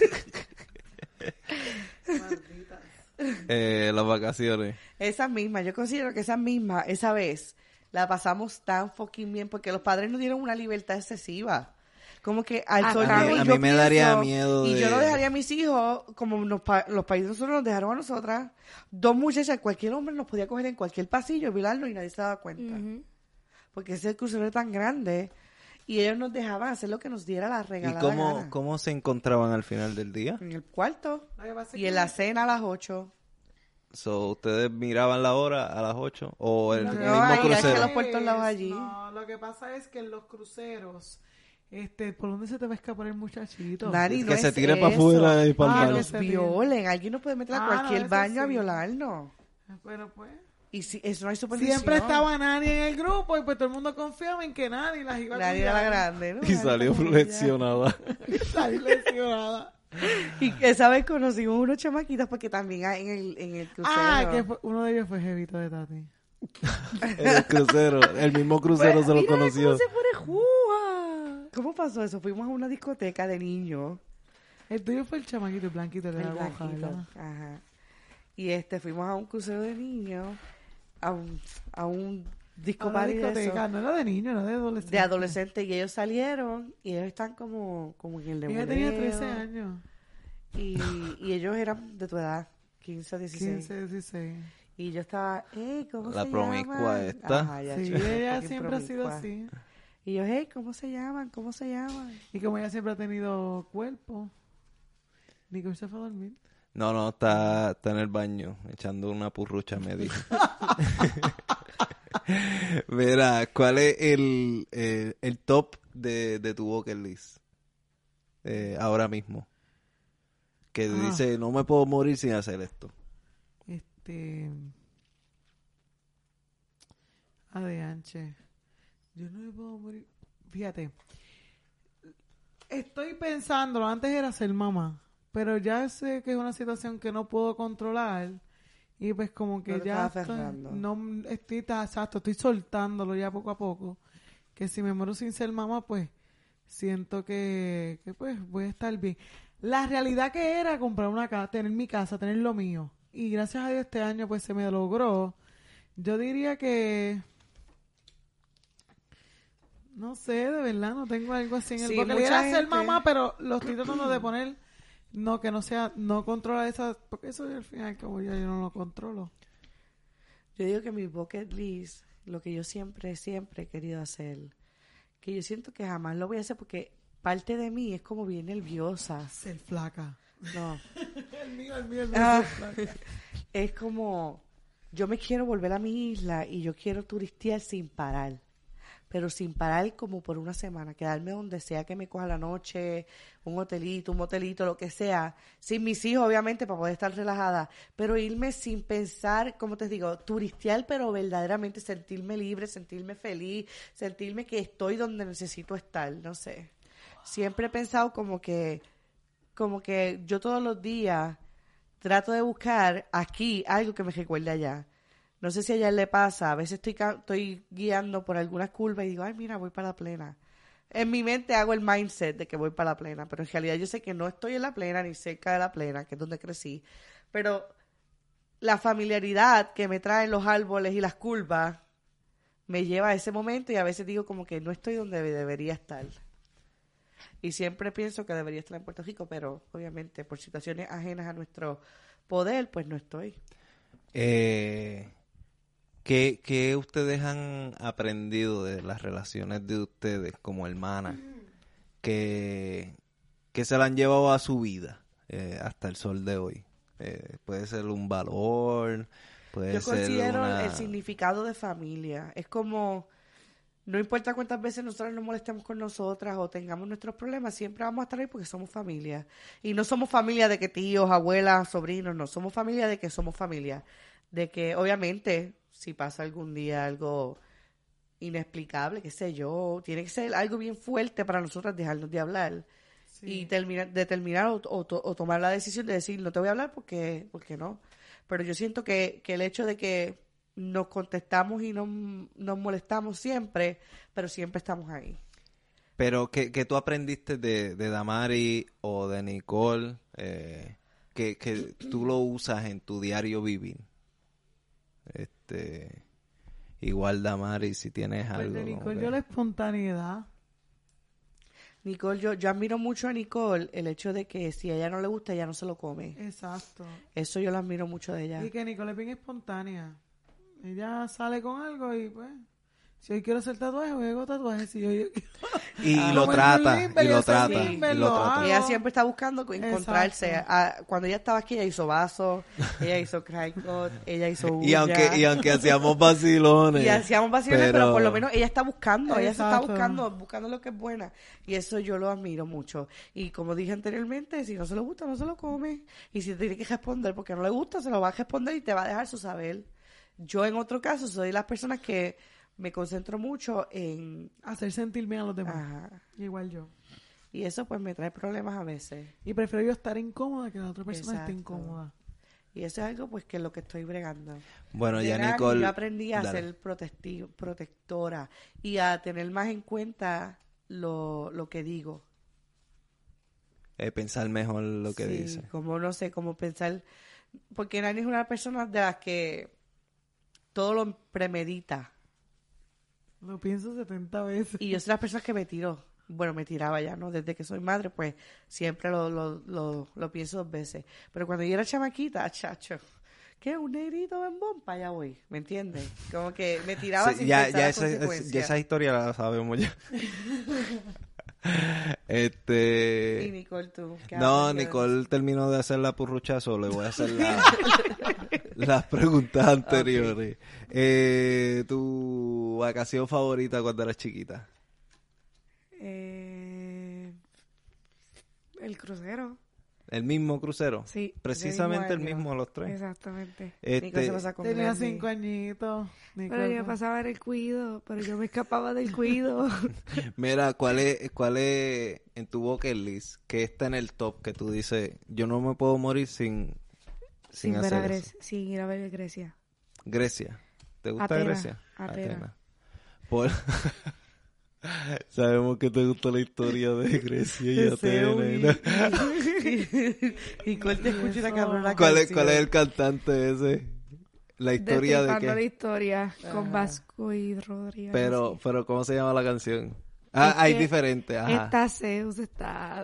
Las vacaciones. Esa misma, yo considero que esa vez, la pasamos tan fucking bien porque los padres nos dieron una libertad excesiva. Como que al sol de a hoy mí yo me daría pienso, miedo y de- yo no dejaría a mis hijos como los países de nosotros nos dejaron a nosotras. Dos muchachas, cualquier hombre nos podía coger en cualquier pasillo, violarnos y nadie se daba cuenta. Ujú. Porque ese crucero era tan grande y ellos nos dejaban hacer lo que nos diera la ¿Y regalada gana. cómo se encontraban al final del día? En el cuarto Lo que pasa es y que- en la cena a las 8. So, ¿ustedes miraban la hora a las 8? ¿O el Lo que mismo ahí pasa crucero? es los puertos lados allí. No, lo que pasa es que en los cruceros, ¿por dónde se te va a escapar el muchachito? Nari, no Que se es tire para eso. afuera y para Ah, el que baño. se Violen, alguien nos puede meter a Ah, cualquier no, eso baño a sí. violarnos. Pero pues, Y si eso no hay supervisión. siempre estaba Nani en el grupo y pues todo el mundo confiaba en que Nani las iba a Nadie era la cuidar. grande, ¿no? Y salió Nadie flexionada. Salí lesionada. Y esa vez conocimos unos chamaquitas porque también hay en el crucero. Ah, uno de ellos fue Jevito de Tati. El crucero. El mismo crucero se lo Mira conoció. ¿Cómo se pone juga? ¿Cómo pasó eso? Fuimos a una discoteca de niños. El tuyo fue el chamaquito, el blanquito de El la hoja, blanquito. ¿verdad? Ajá. Y fuimos a un crucero de niños, a un disco A una party de discoteca, eso, no era de niño, era de adolescente. de adolescentes, y ellos salieron y ellos están como en el Ella tenía demonio. 13 años, Y ellos eran de tu edad, 15, 16. 15, 16. Y yo estaba, ¿cómo La se promiscua llaman? esta. Ajá, ya, Sí, chico, ella fucking siempre ha sido promiscua. así. Y yo, ¿cómo se llaman? ¿Cómo se llaman? Y como ella siempre ha tenido cuerpo, Nicole se fue a dormir. No, está en el baño, echando una purrucha, me dijo. Mira, ¿cuál es el top de tu bucket list? Ahora mismo. Que dice, no me puedo morir sin hacer esto. Adeanche. Yo no me puedo morir. Fíjate. Estoy pensándolo. Antes era ser mamá. Pero ya sé que es una situación que no puedo controlar. Y pues como que No te ya estás aferrando. exacto, estoy soltándolo ya poco a poco. Que si me muero sin ser mamá, pues siento que pues voy a estar bien. La realidad que era comprar una casa, tener mi casa, tener lo mío. Y gracias a Dios este año pues se me logró. Yo diría que no sé, de verdad, no tengo algo así en el Sí, boca. mucha Era ser gente- mamá, pero lo estoy tratando de poner, no controlar esas, porque eso al final como yo no lo controlo. Yo digo que mi bucket list, lo que yo siempre he querido hacer, que yo siento que jamás lo voy a hacer porque parte de mí es como bien nerviosa. Ser flaca. No. El mío ser flaca. Es como, yo me quiero volver a mi isla y yo quiero turistear sin parar. Pero sin parar como por una semana, quedarme donde sea que me coja la noche, un hotelito, un motelito, lo que sea, sin mis hijos obviamente para poder estar relajada, pero irme sin pensar, como te digo, turistear, pero verdaderamente sentirme libre, sentirme feliz, sentirme que estoy donde necesito estar, no sé. Siempre he pensado como que yo todos los días trato de buscar aquí algo que me recuerde allá. No sé si a ella le pasa, a veces estoy guiando por algunas curvas y digo, ay, mira, voy para la plena. En mi mente hago el mindset de que voy para la plena, pero en realidad yo sé que no estoy en la plena ni cerca de la plena, que es donde crecí. Pero la familiaridad que me traen los árboles y las curvas me lleva a ese momento y a veces digo como que no estoy donde debería estar. Y siempre pienso que debería estar en Puerto Rico, pero obviamente por situaciones ajenas a nuestro poder, pues no estoy. ¿Qué ustedes han aprendido de las relaciones de ustedes como hermanas que se la han llevado a su vida hasta el sol de hoy? Puede ser un valor, puede ser Yo considero el significado de familia. Es como, no importa cuántas veces nosotros nos molestemos con nosotras o tengamos nuestros problemas, siempre vamos a estar ahí porque somos familia. Y no somos familia de que tíos, abuelas, sobrinos, no. Somos familia de que somos familia. De que, obviamente, si pasa algún día algo inexplicable, qué sé yo, tiene que ser algo bien fuerte para nosotras dejarnos de hablar. Sí. Y terminar o tomar la decisión de decir, no te voy a hablar porque no. Pero yo siento que el hecho de que nos contestamos y nos molestamos siempre, pero siempre estamos ahí. Pero ¿qué tú aprendiste de Damari o de Nicole que tú lo usas en tu diario vivir? Igual Damari, si tienes algo. De Nicole, yo la espontaneidad. Nicole, yo admiro mucho a Nicole el hecho de que si a ella no le gusta, ella no se lo come. Exacto. Eso yo lo admiro mucho de ella. Y que Nicole es bien espontánea. Ella sale con algo y pues, si hoy quiero hacer tatuajes, hoy hago tatuajes. Si yo y lo trata. Ella siempre está buscando encontrarse. Cuando ella estaba aquí, ella hizo vasos, ella hizo crackpot, ella hizo uñas. Y aunque hacíamos vacilones. Pero por lo menos ella está buscando, ella se está buscando lo que es buena. Y eso yo lo admiro mucho. Y como dije anteriormente, si no se lo gusta, no se lo come. Y si te tiene que responder porque no le gusta, se lo va a responder y te va a dejar su saber. Yo, en otro caso, soy las personas que me concentro mucho en hacer sentir bien a los demás. Ajá. Igual yo. Y eso pues me trae problemas a veces. Y prefiero yo estar incómoda que la otra persona esté incómoda. Y eso es algo pues que es lo que estoy bregando. Bueno, ya Nicole, yo aprendí a ser protectora y a tener más en cuenta lo que digo. Pensar mejor lo que dice. Como no sé, como pensar, porque Nani es una persona de las que todo lo premedita. Lo pienso 70 veces. Y yo soy las personas que me tiraba ya, ¿no? Desde que soy madre, pues siempre lo pienso 2 veces. Pero cuando yo era chamaquita, chacho, ¿qué? Un negrito en bomba, ya voy, ¿me entiendes? Como que me tiraba sin pensar las consecuencias. Ya esa historia la sabemos ya. Y Nicole, tú. No, Nicole terminó de hacer la purrucha solo. Le voy a hacer las preguntas anteriores. Okay. ¿Tu vacación favorita cuando eras chiquita? El crucero. ¿El mismo crucero? Sí. Precisamente el mismo los 3. Exactamente. Tenía 5 añitos. Pero yo pasaba en el cuido, pero yo me escapaba del cuido. Mira, ¿cuál es en tu bucket list que está en el top que tú dices, yo no me puedo morir sin hacer eso? Sin ir a ver Grecia. Grecia. ¿Te gusta Atenas, Grecia? Atenas. Sabemos que te gusta la historia de Grecia y Atenas. Y cuál te escucha la cabrona. ¿Cuál es el cantante ese? La historia de qué. La historia con Vasco y Rodríguez. Pero ¿cómo se llama la canción? Hay diferentes. Ajá. Está Zeus, está...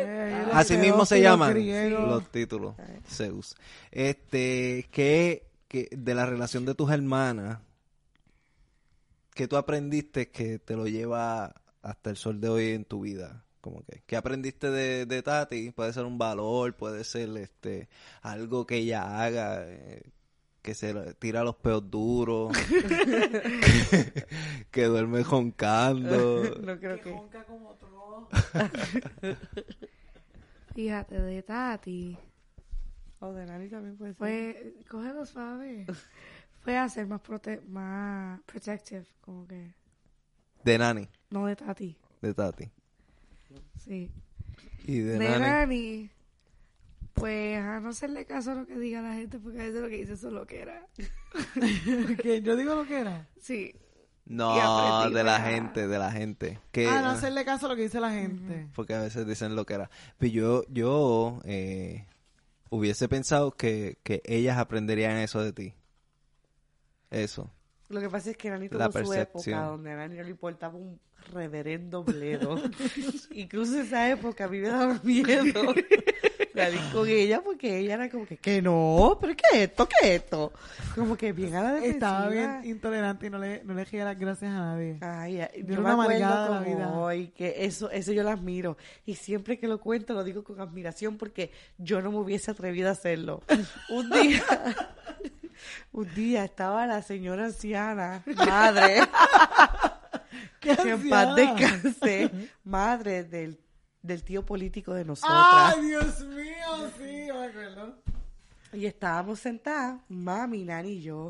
Así mismo se llaman los títulos. Zeus. ¿Qué que de la relación de tus hermanas, ¿qué tú aprendiste que te lo lleva hasta el sol de hoy en tu vida? Como que, ¿qué aprendiste de Tati? Puede ser un valor, puede ser algo que ella haga, que se tira los peos duros, que duerme joncando. No creo que... Ronca como otro. Fíjate, de Tati. O de Nani también puede ser. Fue, cógelo suave. Fue a ser más protective, como que. De Nani, No de Tati. de Tati. Sí. Y de De Nani. Nani, pues a no hacerle caso a lo que diga la gente, porque a veces lo que dice eso es lo que era. Que yo digo lo que era. Sí. Y No, aprendí, de la ¿verdad? gente, de la gente. Que, No hacerle caso a lo que dice la gente. porque a veces dicen lo que era. Pero yo hubiese pensado que ellas aprenderían eso de ti. Eso. Lo que pasa es que Nani tuvo La su época percepción. donde a Nani no le importaba un reverendo bledo. Incluso esa época a mí me daba miedo salir con ella porque ella era como que no, pero ¿qué es esto? ¿Qué es esto? Como que bien a la defensiva. Estaba bien intolerante y no le decía las gracias a nadie. Ay, De yo me una acuerdo amargada de la como vida. hoy que eso yo la admiro. Y siempre que lo cuento lo digo con admiración porque yo no me hubiese atrevido a hacerlo. Un día estaba la señora anciana, madre, ¿Qué que en hacía? paz descanse, madre del tío político de nosotras. ¡Ay, Dios mío! Sí, yo me acuerdo. Y estábamos sentadas, mami, Nani y yo.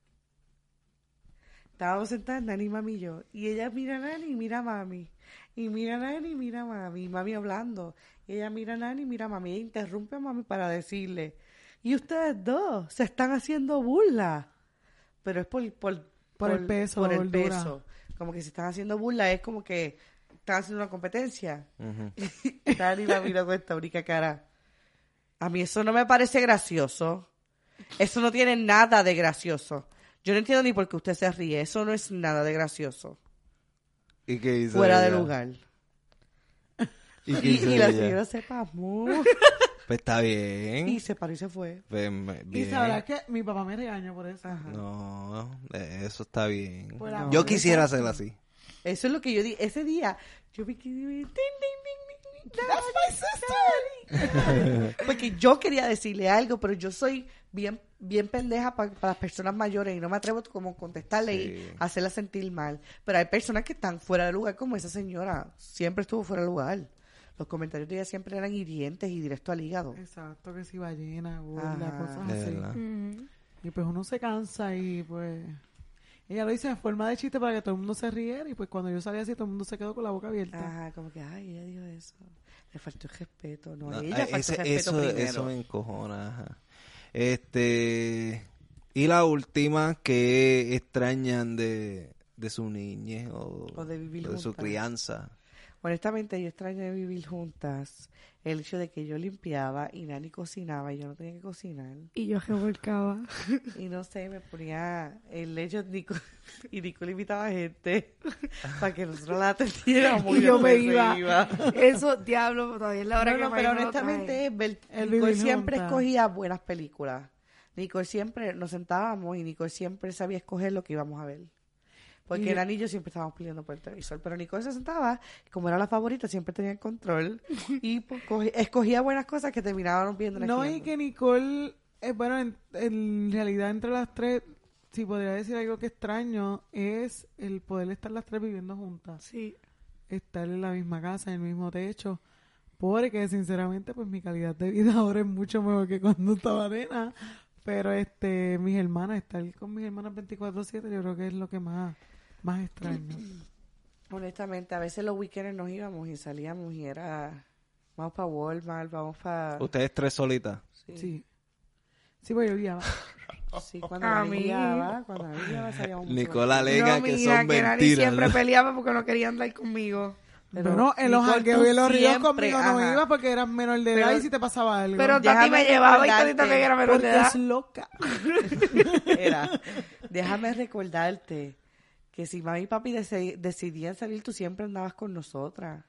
Estábamos sentadas, Nani, mami y yo. Y ella mira a Nani y mira a mami. Y mira a Nani y mira a mami. Y mami hablando. Y ella mira a Nani y mira a mami. Ella interrumpe a mami para decirle, y ustedes dos se están haciendo burla. Pero es por el peso, por la el gordura. peso. Como que se están haciendo burla, es como que están haciendo una competencia. Ujú. Nani la mira con esta única cara. A mí eso no me parece gracioso. Eso no tiene nada de gracioso. Yo no entiendo ni por qué usted se ríe. Eso no es nada de gracioso. ¿Y qué hizo Fuera de ella? lugar. ¿Y qué Y hizo la ella? señora se pasmó. Pues está bien. Y se paró y se fue. Pues, Y bien. sabrás que mi papá me regañó por eso. Ajá. No, eso está bien. Por amor, Yo quisiera exacto. hacerlo así. Eso es lo que yo di. Ese día, yo vi que... Ding, ding, ding, ding, That's my sister. Porque yo quería decirle algo, pero yo soy bien pendeja para las personas mayores y no me atrevo como contestarle Sí. y hacerla sentir mal. Pero hay personas que están fuera de lugar, como esa señora. Siempre estuvo fuera de lugar. Los comentarios de ella siempre eran hirientes y directo al hígado. Exacto, que si ballena, gorda, Ajá. cosas De así. verdad. Y pues uno se cansa y pues... Ella lo dice en forma de chiste para que todo el mundo se riera y pues cuando yo salí así todo el mundo se quedó con la boca abierta. Ajá, como que, ay, ella dijo eso. Le faltó el respeto. No, No, ella faltó el respeto primero. eso me encojona. Ajá. Y la última, que extrañan de su niñez O de vivir de su juntas. crianza. Honestamente, yo extraño de vivir juntas el hecho de que yo limpiaba y Nani cocinaba y yo no tenía que cocinar. Y yo revolcaba. Y no sé, me ponía el hecho de Nico, y Nico le invitaba gente para que nosotros la atendiéramos. Y yo me después se iba. Eso, diablo, todavía es la hora No, que no, me pero lo honestamente, El Nicole vivir siempre juntas. escogía buenas películas. Nicole siempre, nos sentábamos y Nicole siempre sabía escoger lo que íbamos a ver. Porque Y- el anillo siempre estábamos peleando por el televisor, pero Nicole se sentaba, como era la favorita, siempre tenía el control y pues, escogía buenas cosas que terminábamos viendo. No, y que Nicole, bueno, en realidad entre las tres, si podría decir algo que extraño, es el poder estar las tres viviendo juntas. Sí. Estar en la misma casa, en el mismo techo. Porque, sinceramente, pues mi calidad de vida ahora es mucho mejor que cuando estaba nena. Pero, mis hermanas, estar con mis hermanas 24/7, yo creo que es lo que más extraño. Honestamente, a veces los weekends nos íbamos y salíamos y era, vamos para Walmart, vamos para... Ustedes tres solitas. Sí. Sí, pues yo guiaba. Sí, cuando A Nani mí. guiaba, salíamos mucho. Nicola alega No, que mija, son que Nani mentiras. siempre ¿no? peleaba porque no quería andar conmigo. Pero, Bueno, en los Nicole, jangueos tú y en los ríos siempre, conmigo no ajá. iba porque eras menor de edad Pero- y si te pasaba algo. Pero Tati Déjame me llevaba y Tati recordarte, también era menor porque de edad. es loca. Era, déjame recordarte que si mami y papi decidían salir, tú siempre andabas con nosotras.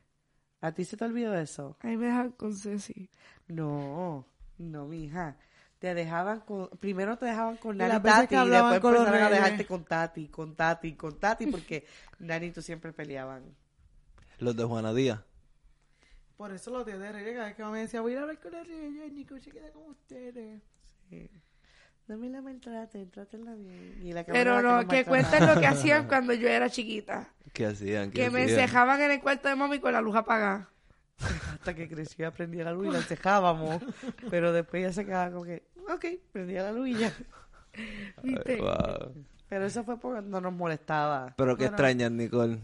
¿A ti se te olvidó eso? A mí me dejan con Ceci. No, mija. te dejaban primero te dejaban con Y Nani las y veces Tati que y hablaban después con los empezaron a reyes. dejarte con Tati, porque Nani y tú siempre peleaban. Los de Juana Díaz. Por eso los días de Reyes, cada vez que me decía, voy a hablar con los Reyes, Nico se queda con ustedes. Sí. No me la maltraten, trátenla bien. Y la Pero cabrona no, que nos cuenten maltrataba. lo que hacían cuando yo era chiquita. ¿Qué hacían? Que me encejaban en el cuarto de mami con la luz apagada. Hasta que creció y aprendí la luz y la encejábamos. Pero después ya se quedaba como que, ok, prendía la luz y ya. ¿Viste? Wow. Pero eso fue porque no nos molestaba. Pero qué Bueno, extrañas, Nicole.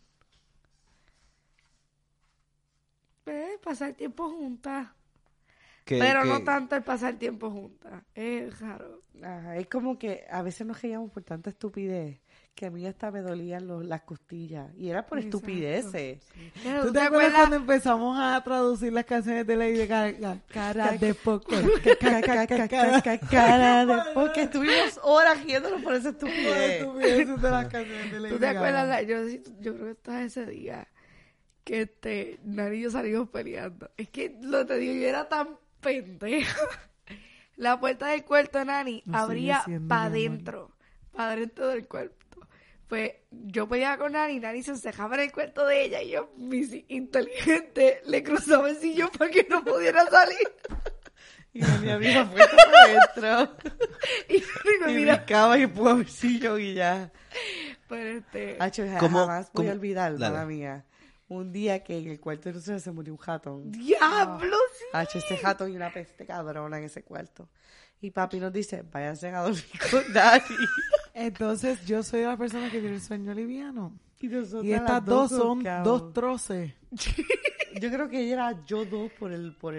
Pasar tiempo juntas. Que- Pero que- no tanto el pasar tiempo juntas. Es raro. Ajá, es como que a veces nos reíamos por tanta estupidez que a mí hasta me dolían las costillas. Y era por Exacto. estupideces. Pero ¿Tú te acuerdas cuando empezamos a traducir las canciones de Lady Gaga? Cara de poco. Cara de porque estuvimos horas riéndonos por esa estupidez. de las canciones de Lady ¿Tú te Gaga. acuerdas? Yo creo que estaba ese día que Nani y yo salimos peleando. Es que lo te digo, yo era tan pendeja. La puerta del cuarto de Nani No abría sigue siendo, para mi amor. adentro. Para adentro del cuarto. Pues yo peleaba con Nani, Nani se encejaba en el cuarto de ella y yo, inteligente, le cruzaba el sillón para que no pudiera salir. Y me abrí la puerta por dentro. Y me Y mira. brincaba y pudo el sillón y ya. Pero Hacho, ¿Cómo- jamás voy a cómo- olvidar, Dale. mala mía. Un día que en el cuarto de nosotros se murió un ratón. ¡Diablo! Sí. Hacho, ese ratón y una peste cabrona en ese cuarto. Y papi nos dice, váyanse a dormir con Nani. Entonces yo soy la persona que tiene el sueño liviano. Y nosotras Y estas las dos son roncamos. dos troces. Yo creo que ella era yo dos por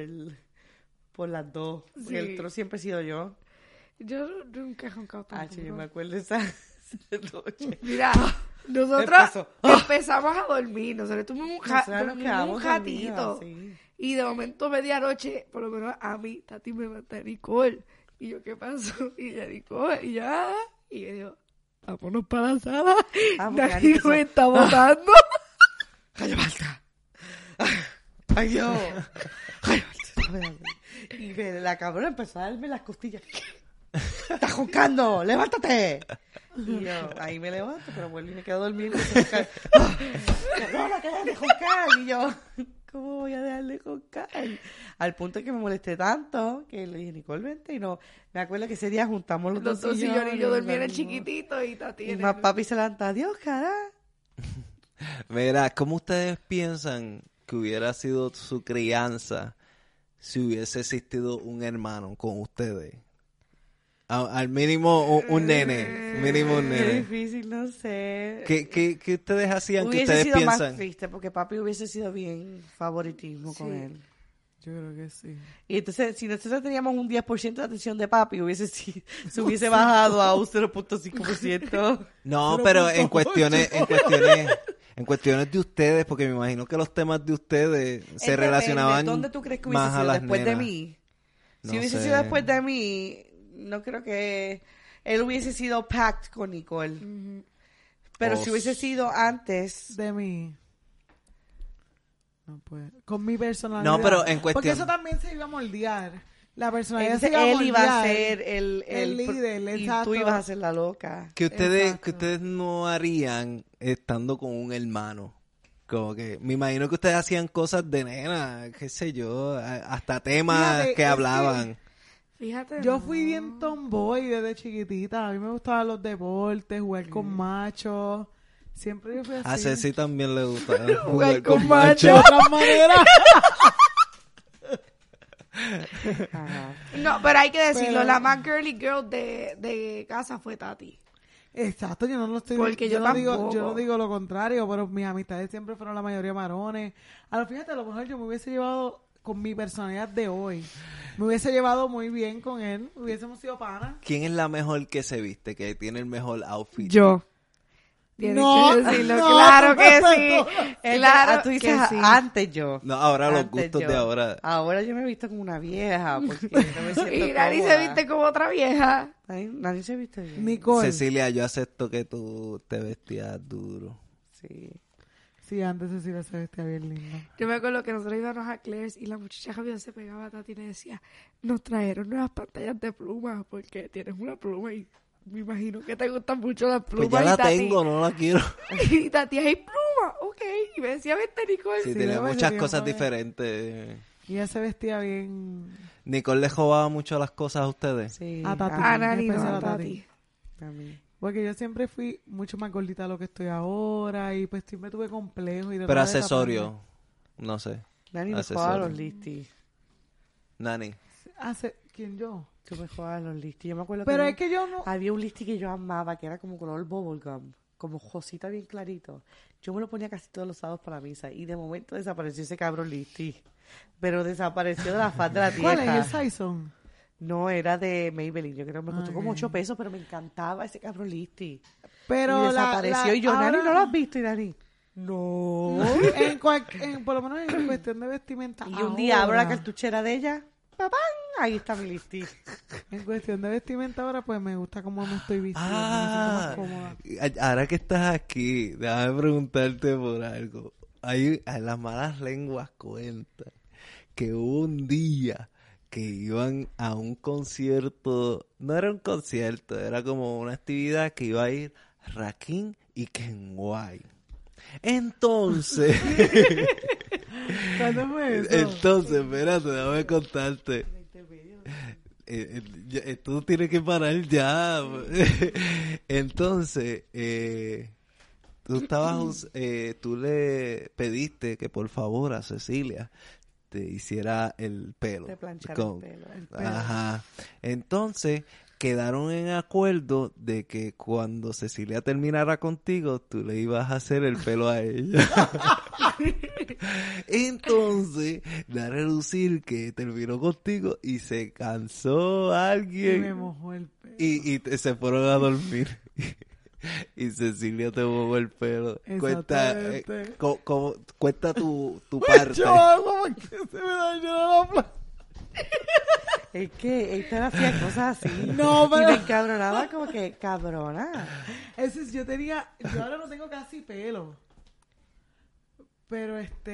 las dos. Porque Sí. el tro siempre he sido yo. Yo nunca he roncado tanto. Hacho, yo me acuerdo de esa noche. Mira, nosotros Empezó. empezamos a dormir. Nosotros tuvimos Nosotras nos un quedamos ratito. dormidas, sí. Y de momento, medianoche, por lo menos a mí, Tati me mata Nicole. Y yo, ¿qué pasó? Y ella, Nicole, y ya. Y yo digo, vámonos para la sala. Ah, porque Nadie empezó. me está botando. ¡Ay, Marta! ¡Ay, yo! ¡Ay, Marta! Y la cabrona empezó a darme las costillas. ¡Estás roncando! ¡Levántate! Y yo, ahí me levanto, pero vuelvo y me quedo dormido. ¡Cabrona, que dejes de roncar! Y yo, ¿cómo voy a dejar de roncar? Al punto que me molesté tanto que le dije, Nicole, vente. Y no, me acuerdo que ese día juntamos los Los dos sillones, yo dormía en el chiquitito y Tati Y en más el... papi se levanta, adiós, cara. Mira, ¿cómo ustedes piensan que hubiera sido su crianza si hubiese existido un hermano con ustedes? Al mínimo un nene. Mínimo un Qué nene. difícil, no sé. ¿Qué ustedes hacían que Hubiese ustedes sido más piensan? triste porque papi hubiese sido bien favoritismo con él. Yo creo que sí. Y entonces, si nosotros teníamos un 10% de atención de papi, se hubiese bajado a un 0.5%. No, 0.8. pero en cuestiones de ustedes, porque me imagino que los temas de ustedes se relacionaban ¿Dónde tú crees que hubiese más a sido? las ¿Después de nenas. mí? No Si hubiese sé. sido después de mí, no creo que él hubiese sido packed con Nicole. Pero si hubiese sido antes... De mí. No puede. Con mi personalidad. No, pero en Porque cuestión- eso también se iba a moldear. La personalidad Entonces, se iba a él moldear. iba a ser el líder, y exacto. tú ibas a ser la loca. que Exacto. ustedes no harían estando con un hermano. Como que me imagino que ustedes hacían cosas de nena, qué sé yo, hasta temas Fíjate, que es hablaban. Fíjate. Yo no. fui bien tomboy desde chiquitita. A mí me gustaban los deportes, jugar con machos. Siempre yo fui así. A Ceci también le gusta Jugar con De machos. otras maneras. Ajá. No, pero hay que decirlo, Pero- la más girly girl de casa fue Tati. Exacto, yo no lo estoy Porque yo no digo, tampoco. yo no digo lo contrario, pero mis amistades siempre fueron la mayoría varones. Ahora fíjate, a lo mejor yo me hubiese llevado con mi personalidad de hoy. Me hubiese llevado muy bien con él, hubiésemos sido panas. ¿Quién es la mejor que se viste, que tiene el mejor outfit? Yo. Tienes No, que decirlo, no, claro que no, sí. Claro Tú que dices sí. antes yo. No, ahora los Antes gustos yo. de ahora. Ahora yo me he visto como una vieja porque no me siento Y Nani se cómoda. viste como otra vieja. Nadie se viste bien. Nicole. Cecilia, yo acepto que tú te vestías duro. Sí. Sí, antes Cecilia se vestía bien linda. Yo me acuerdo que nosotros íbamos a Claire's y la muchacha rápido se pegaba a Tati y le decía, nos trajeron nuevas pantallas de plumas porque tienes una pluma y me imagino que te gustan mucho las plumas. Pues ya la y Tati, tengo, no la quiero. Y Tati, hay pluma, ok. Y me decía, vente Nicole. Sí, Sí, tiene le muchas parecía cosas bien. diferentes. Y ella se vestía bien. Nicole le robaba mucho las cosas a ustedes. Sí. A Tati. A Nani, no, Especial a a Tati. A mí. Porque yo siempre fui mucho más gordita de lo que estoy ahora y pues siempre tuve complejo. Y Pero accesorios, no sé. Nani me Accesorios. jugaba a los listis. Nani. ¿Quién yo? Tú me jugabas a los listis. Yo me acuerdo Pero que es que yo no... había un listi que yo amaba, que era como color bubblegum, como josita bien clarito. Yo me lo ponía casi todos los sábados para la misa y de momento desapareció ese cabrón listi. Pero desapareció de la faz de la tierra. ¿Cuál es el Sison? No, era de Maybelline. Yo creo que me costó como Ok. 8 pesos, pero me encantaba ese cabrón listi. Pero Y desapareció. Y yo, ahora- Nani, ¿no lo has visto? Y Nani, no. por lo menos en cuestión de vestimenta. Y un día abro la ahora, cartuchera de ella, ¡papán! Ahí está mi listi. En cuestión de vestimenta ahora, pues me gusta cómo me estoy vistiendo. Ah, me siento más cómoda. ahora que estás aquí, déjame preguntarte por algo. Hay las malas lenguas cuentan que hubo un día que iban a un concierto, no era un concierto, era como una actividad que iba a ir Rakim y Kenway. Entonces, ¿Cuándo fue eso? entonces, espérate, déjame contarte. Tú tienes que parar ya. Entonces, tú le pediste que por favor a Cecilia te hiciera el pelo. Te planchara el pelo. Ajá. Entonces, quedaron en acuerdo de que cuando Cecilia terminara contigo, tú le ibas a hacer el pelo a ella. Entonces, da a relucir que terminó contigo y se cansó Y me alguien mojó el pelo. se fueron a dormir. Y Cecilia te mojó el pelo. Cuenta, Exactamente. cuenta tu parte. Yo hago porque se me dañó la planta. Es que esta hacía cosas así. No, Y pero- me encabronaba como que, cabrona. Ese es, yo ahora no tengo casi pelo. Pero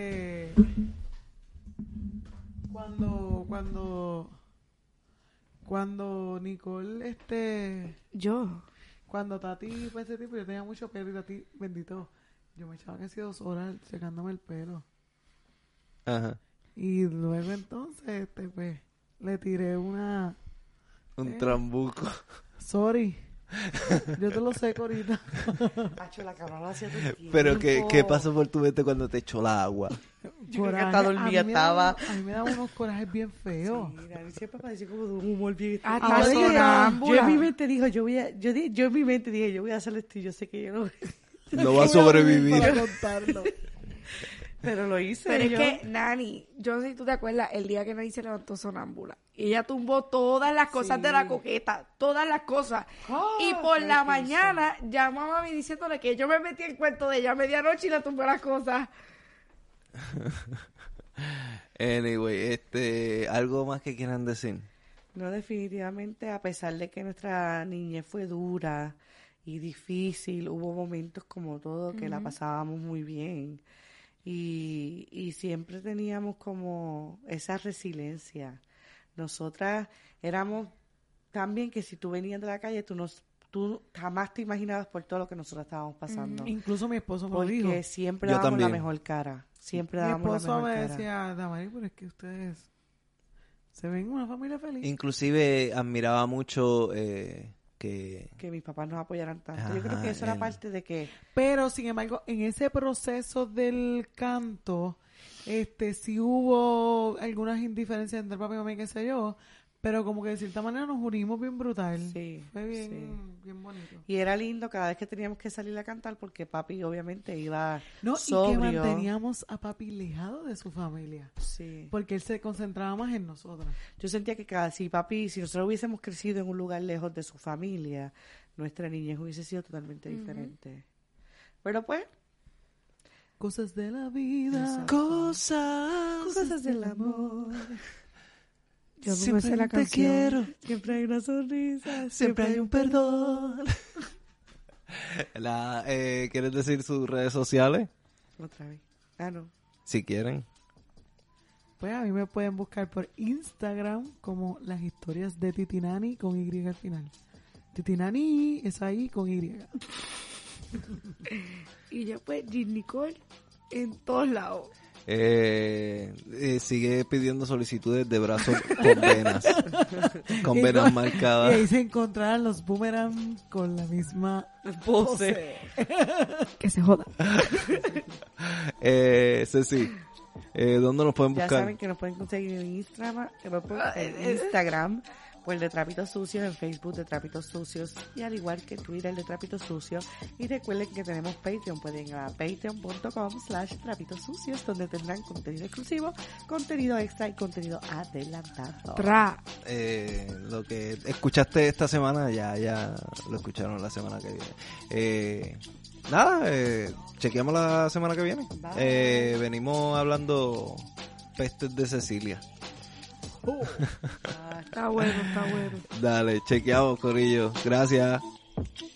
cuando Nicole, Yo. cuando Tati fue ese tipo, yo tenía mucho pelo y Tati, bendito, yo me echaba casi 2 horas secándome el pelo. Ajá. Y luego entonces, pues, le tiré una, Un trambuco. sorry, yo te lo seco ahorita. Hacho, la cabrona hacía todo el tiempo. Pero ¿qué pasó por tu mente cuando te echó la agua? Yo creo que hasta dormida A mí me daba- estaba. A mí me daban unos corajes bien feos. Sí, Nani siempre parecía como de un humor bien. Hasta Ahora Yo sonámbula. en mi mente dije, yo en mi mente dije, yo voy a hacer esto y yo sé que yo no. No va a sobrevivir. Para contarlo. Pero lo hice. Pero es yo. que Nani, yo no sé si tú te acuerdas, el día que Nani se levantó sonámbula, ella tumbó todas las cosas de la coqueta, todas las cosas. Y por la mañana llamó a mami diciéndole que yo me metí en cuento de ella a medianoche y le tumbé las cosas. Anyway, ¿algo más que quieran decir? No, definitivamente, a pesar de que nuestra niñez fue dura y difícil, hubo momentos como todo que la pasábamos muy bien. Y siempre teníamos como esa resiliencia. Nosotras éramos tan bien que si tú venías de la calle, tú jamás te imaginabas por todo lo que nosotros estábamos pasando. Incluso mi esposo me lo dijo. Porque siempre Yo dábamos la también. mejor cara. Siempre Mi dábamos la esposo mejor me cara. decía, Damari, pero es que ustedes se ven una familia feliz. Inclusive admiraba mucho Que mis papás nos apoyaran tanto. Yo creo Ajá, que eso era parte de que... Pero, sin embargo, en ese proceso del canto, sí hubo algunas indiferencias entre papi y mamá y qué sé yo, pero como que de cierta manera nos unimos bien brutal. Sí, Fue bien, sí. bien bonito. Y era lindo cada vez que teníamos que salir a cantar porque papi obviamente iba No, y que sobrio. manteníamos a papi alejado de su familia, Sí. porque él se concentraba más en nosotras. Yo sentía que si nosotros hubiésemos crecido en un lugar lejos de su familia, nuestra niñez hubiese sido totalmente diferente. Pero pues, Cosas de la vida. cosas del amor. Yo me Siempre sé la te canción. quiero. Siempre hay una sonrisa. Siempre hay un perdón. ¿Quieres decir sus redes sociales? Otra vez. Ah, no. Si quieren. Pues a mí me pueden buscar por Instagram como Las Historias de Titinani con Y al final. Titinani es ahí con Y. Y yo pues, Gin Nicole en todos lados. Sigue pidiendo solicitudes de brazos con venas. Con venas Y marcadas. ahí se encontrarán los boomerang con la misma pose. Que se joda. Ceci, ¿dónde nos pueden Ya buscar? saben que nos pueden conseguir en Instagram por el de Trapitos Sucios, en Facebook de Trapitos Sucios y al igual que Twitter de Trapitos Sucios. Y recuerden que tenemos Patreon, pueden ir a patreon.com/Trapitos Sucios, donde tendrán contenido exclusivo, contenido extra y contenido adelantado. Lo que escuchaste esta semana ya lo escucharon la semana que viene. Nada, chequeamos la semana que viene. Venimos hablando pestes de Cecilia. Está bueno, está bueno. Dale, chequeamos, corillo. Gracias.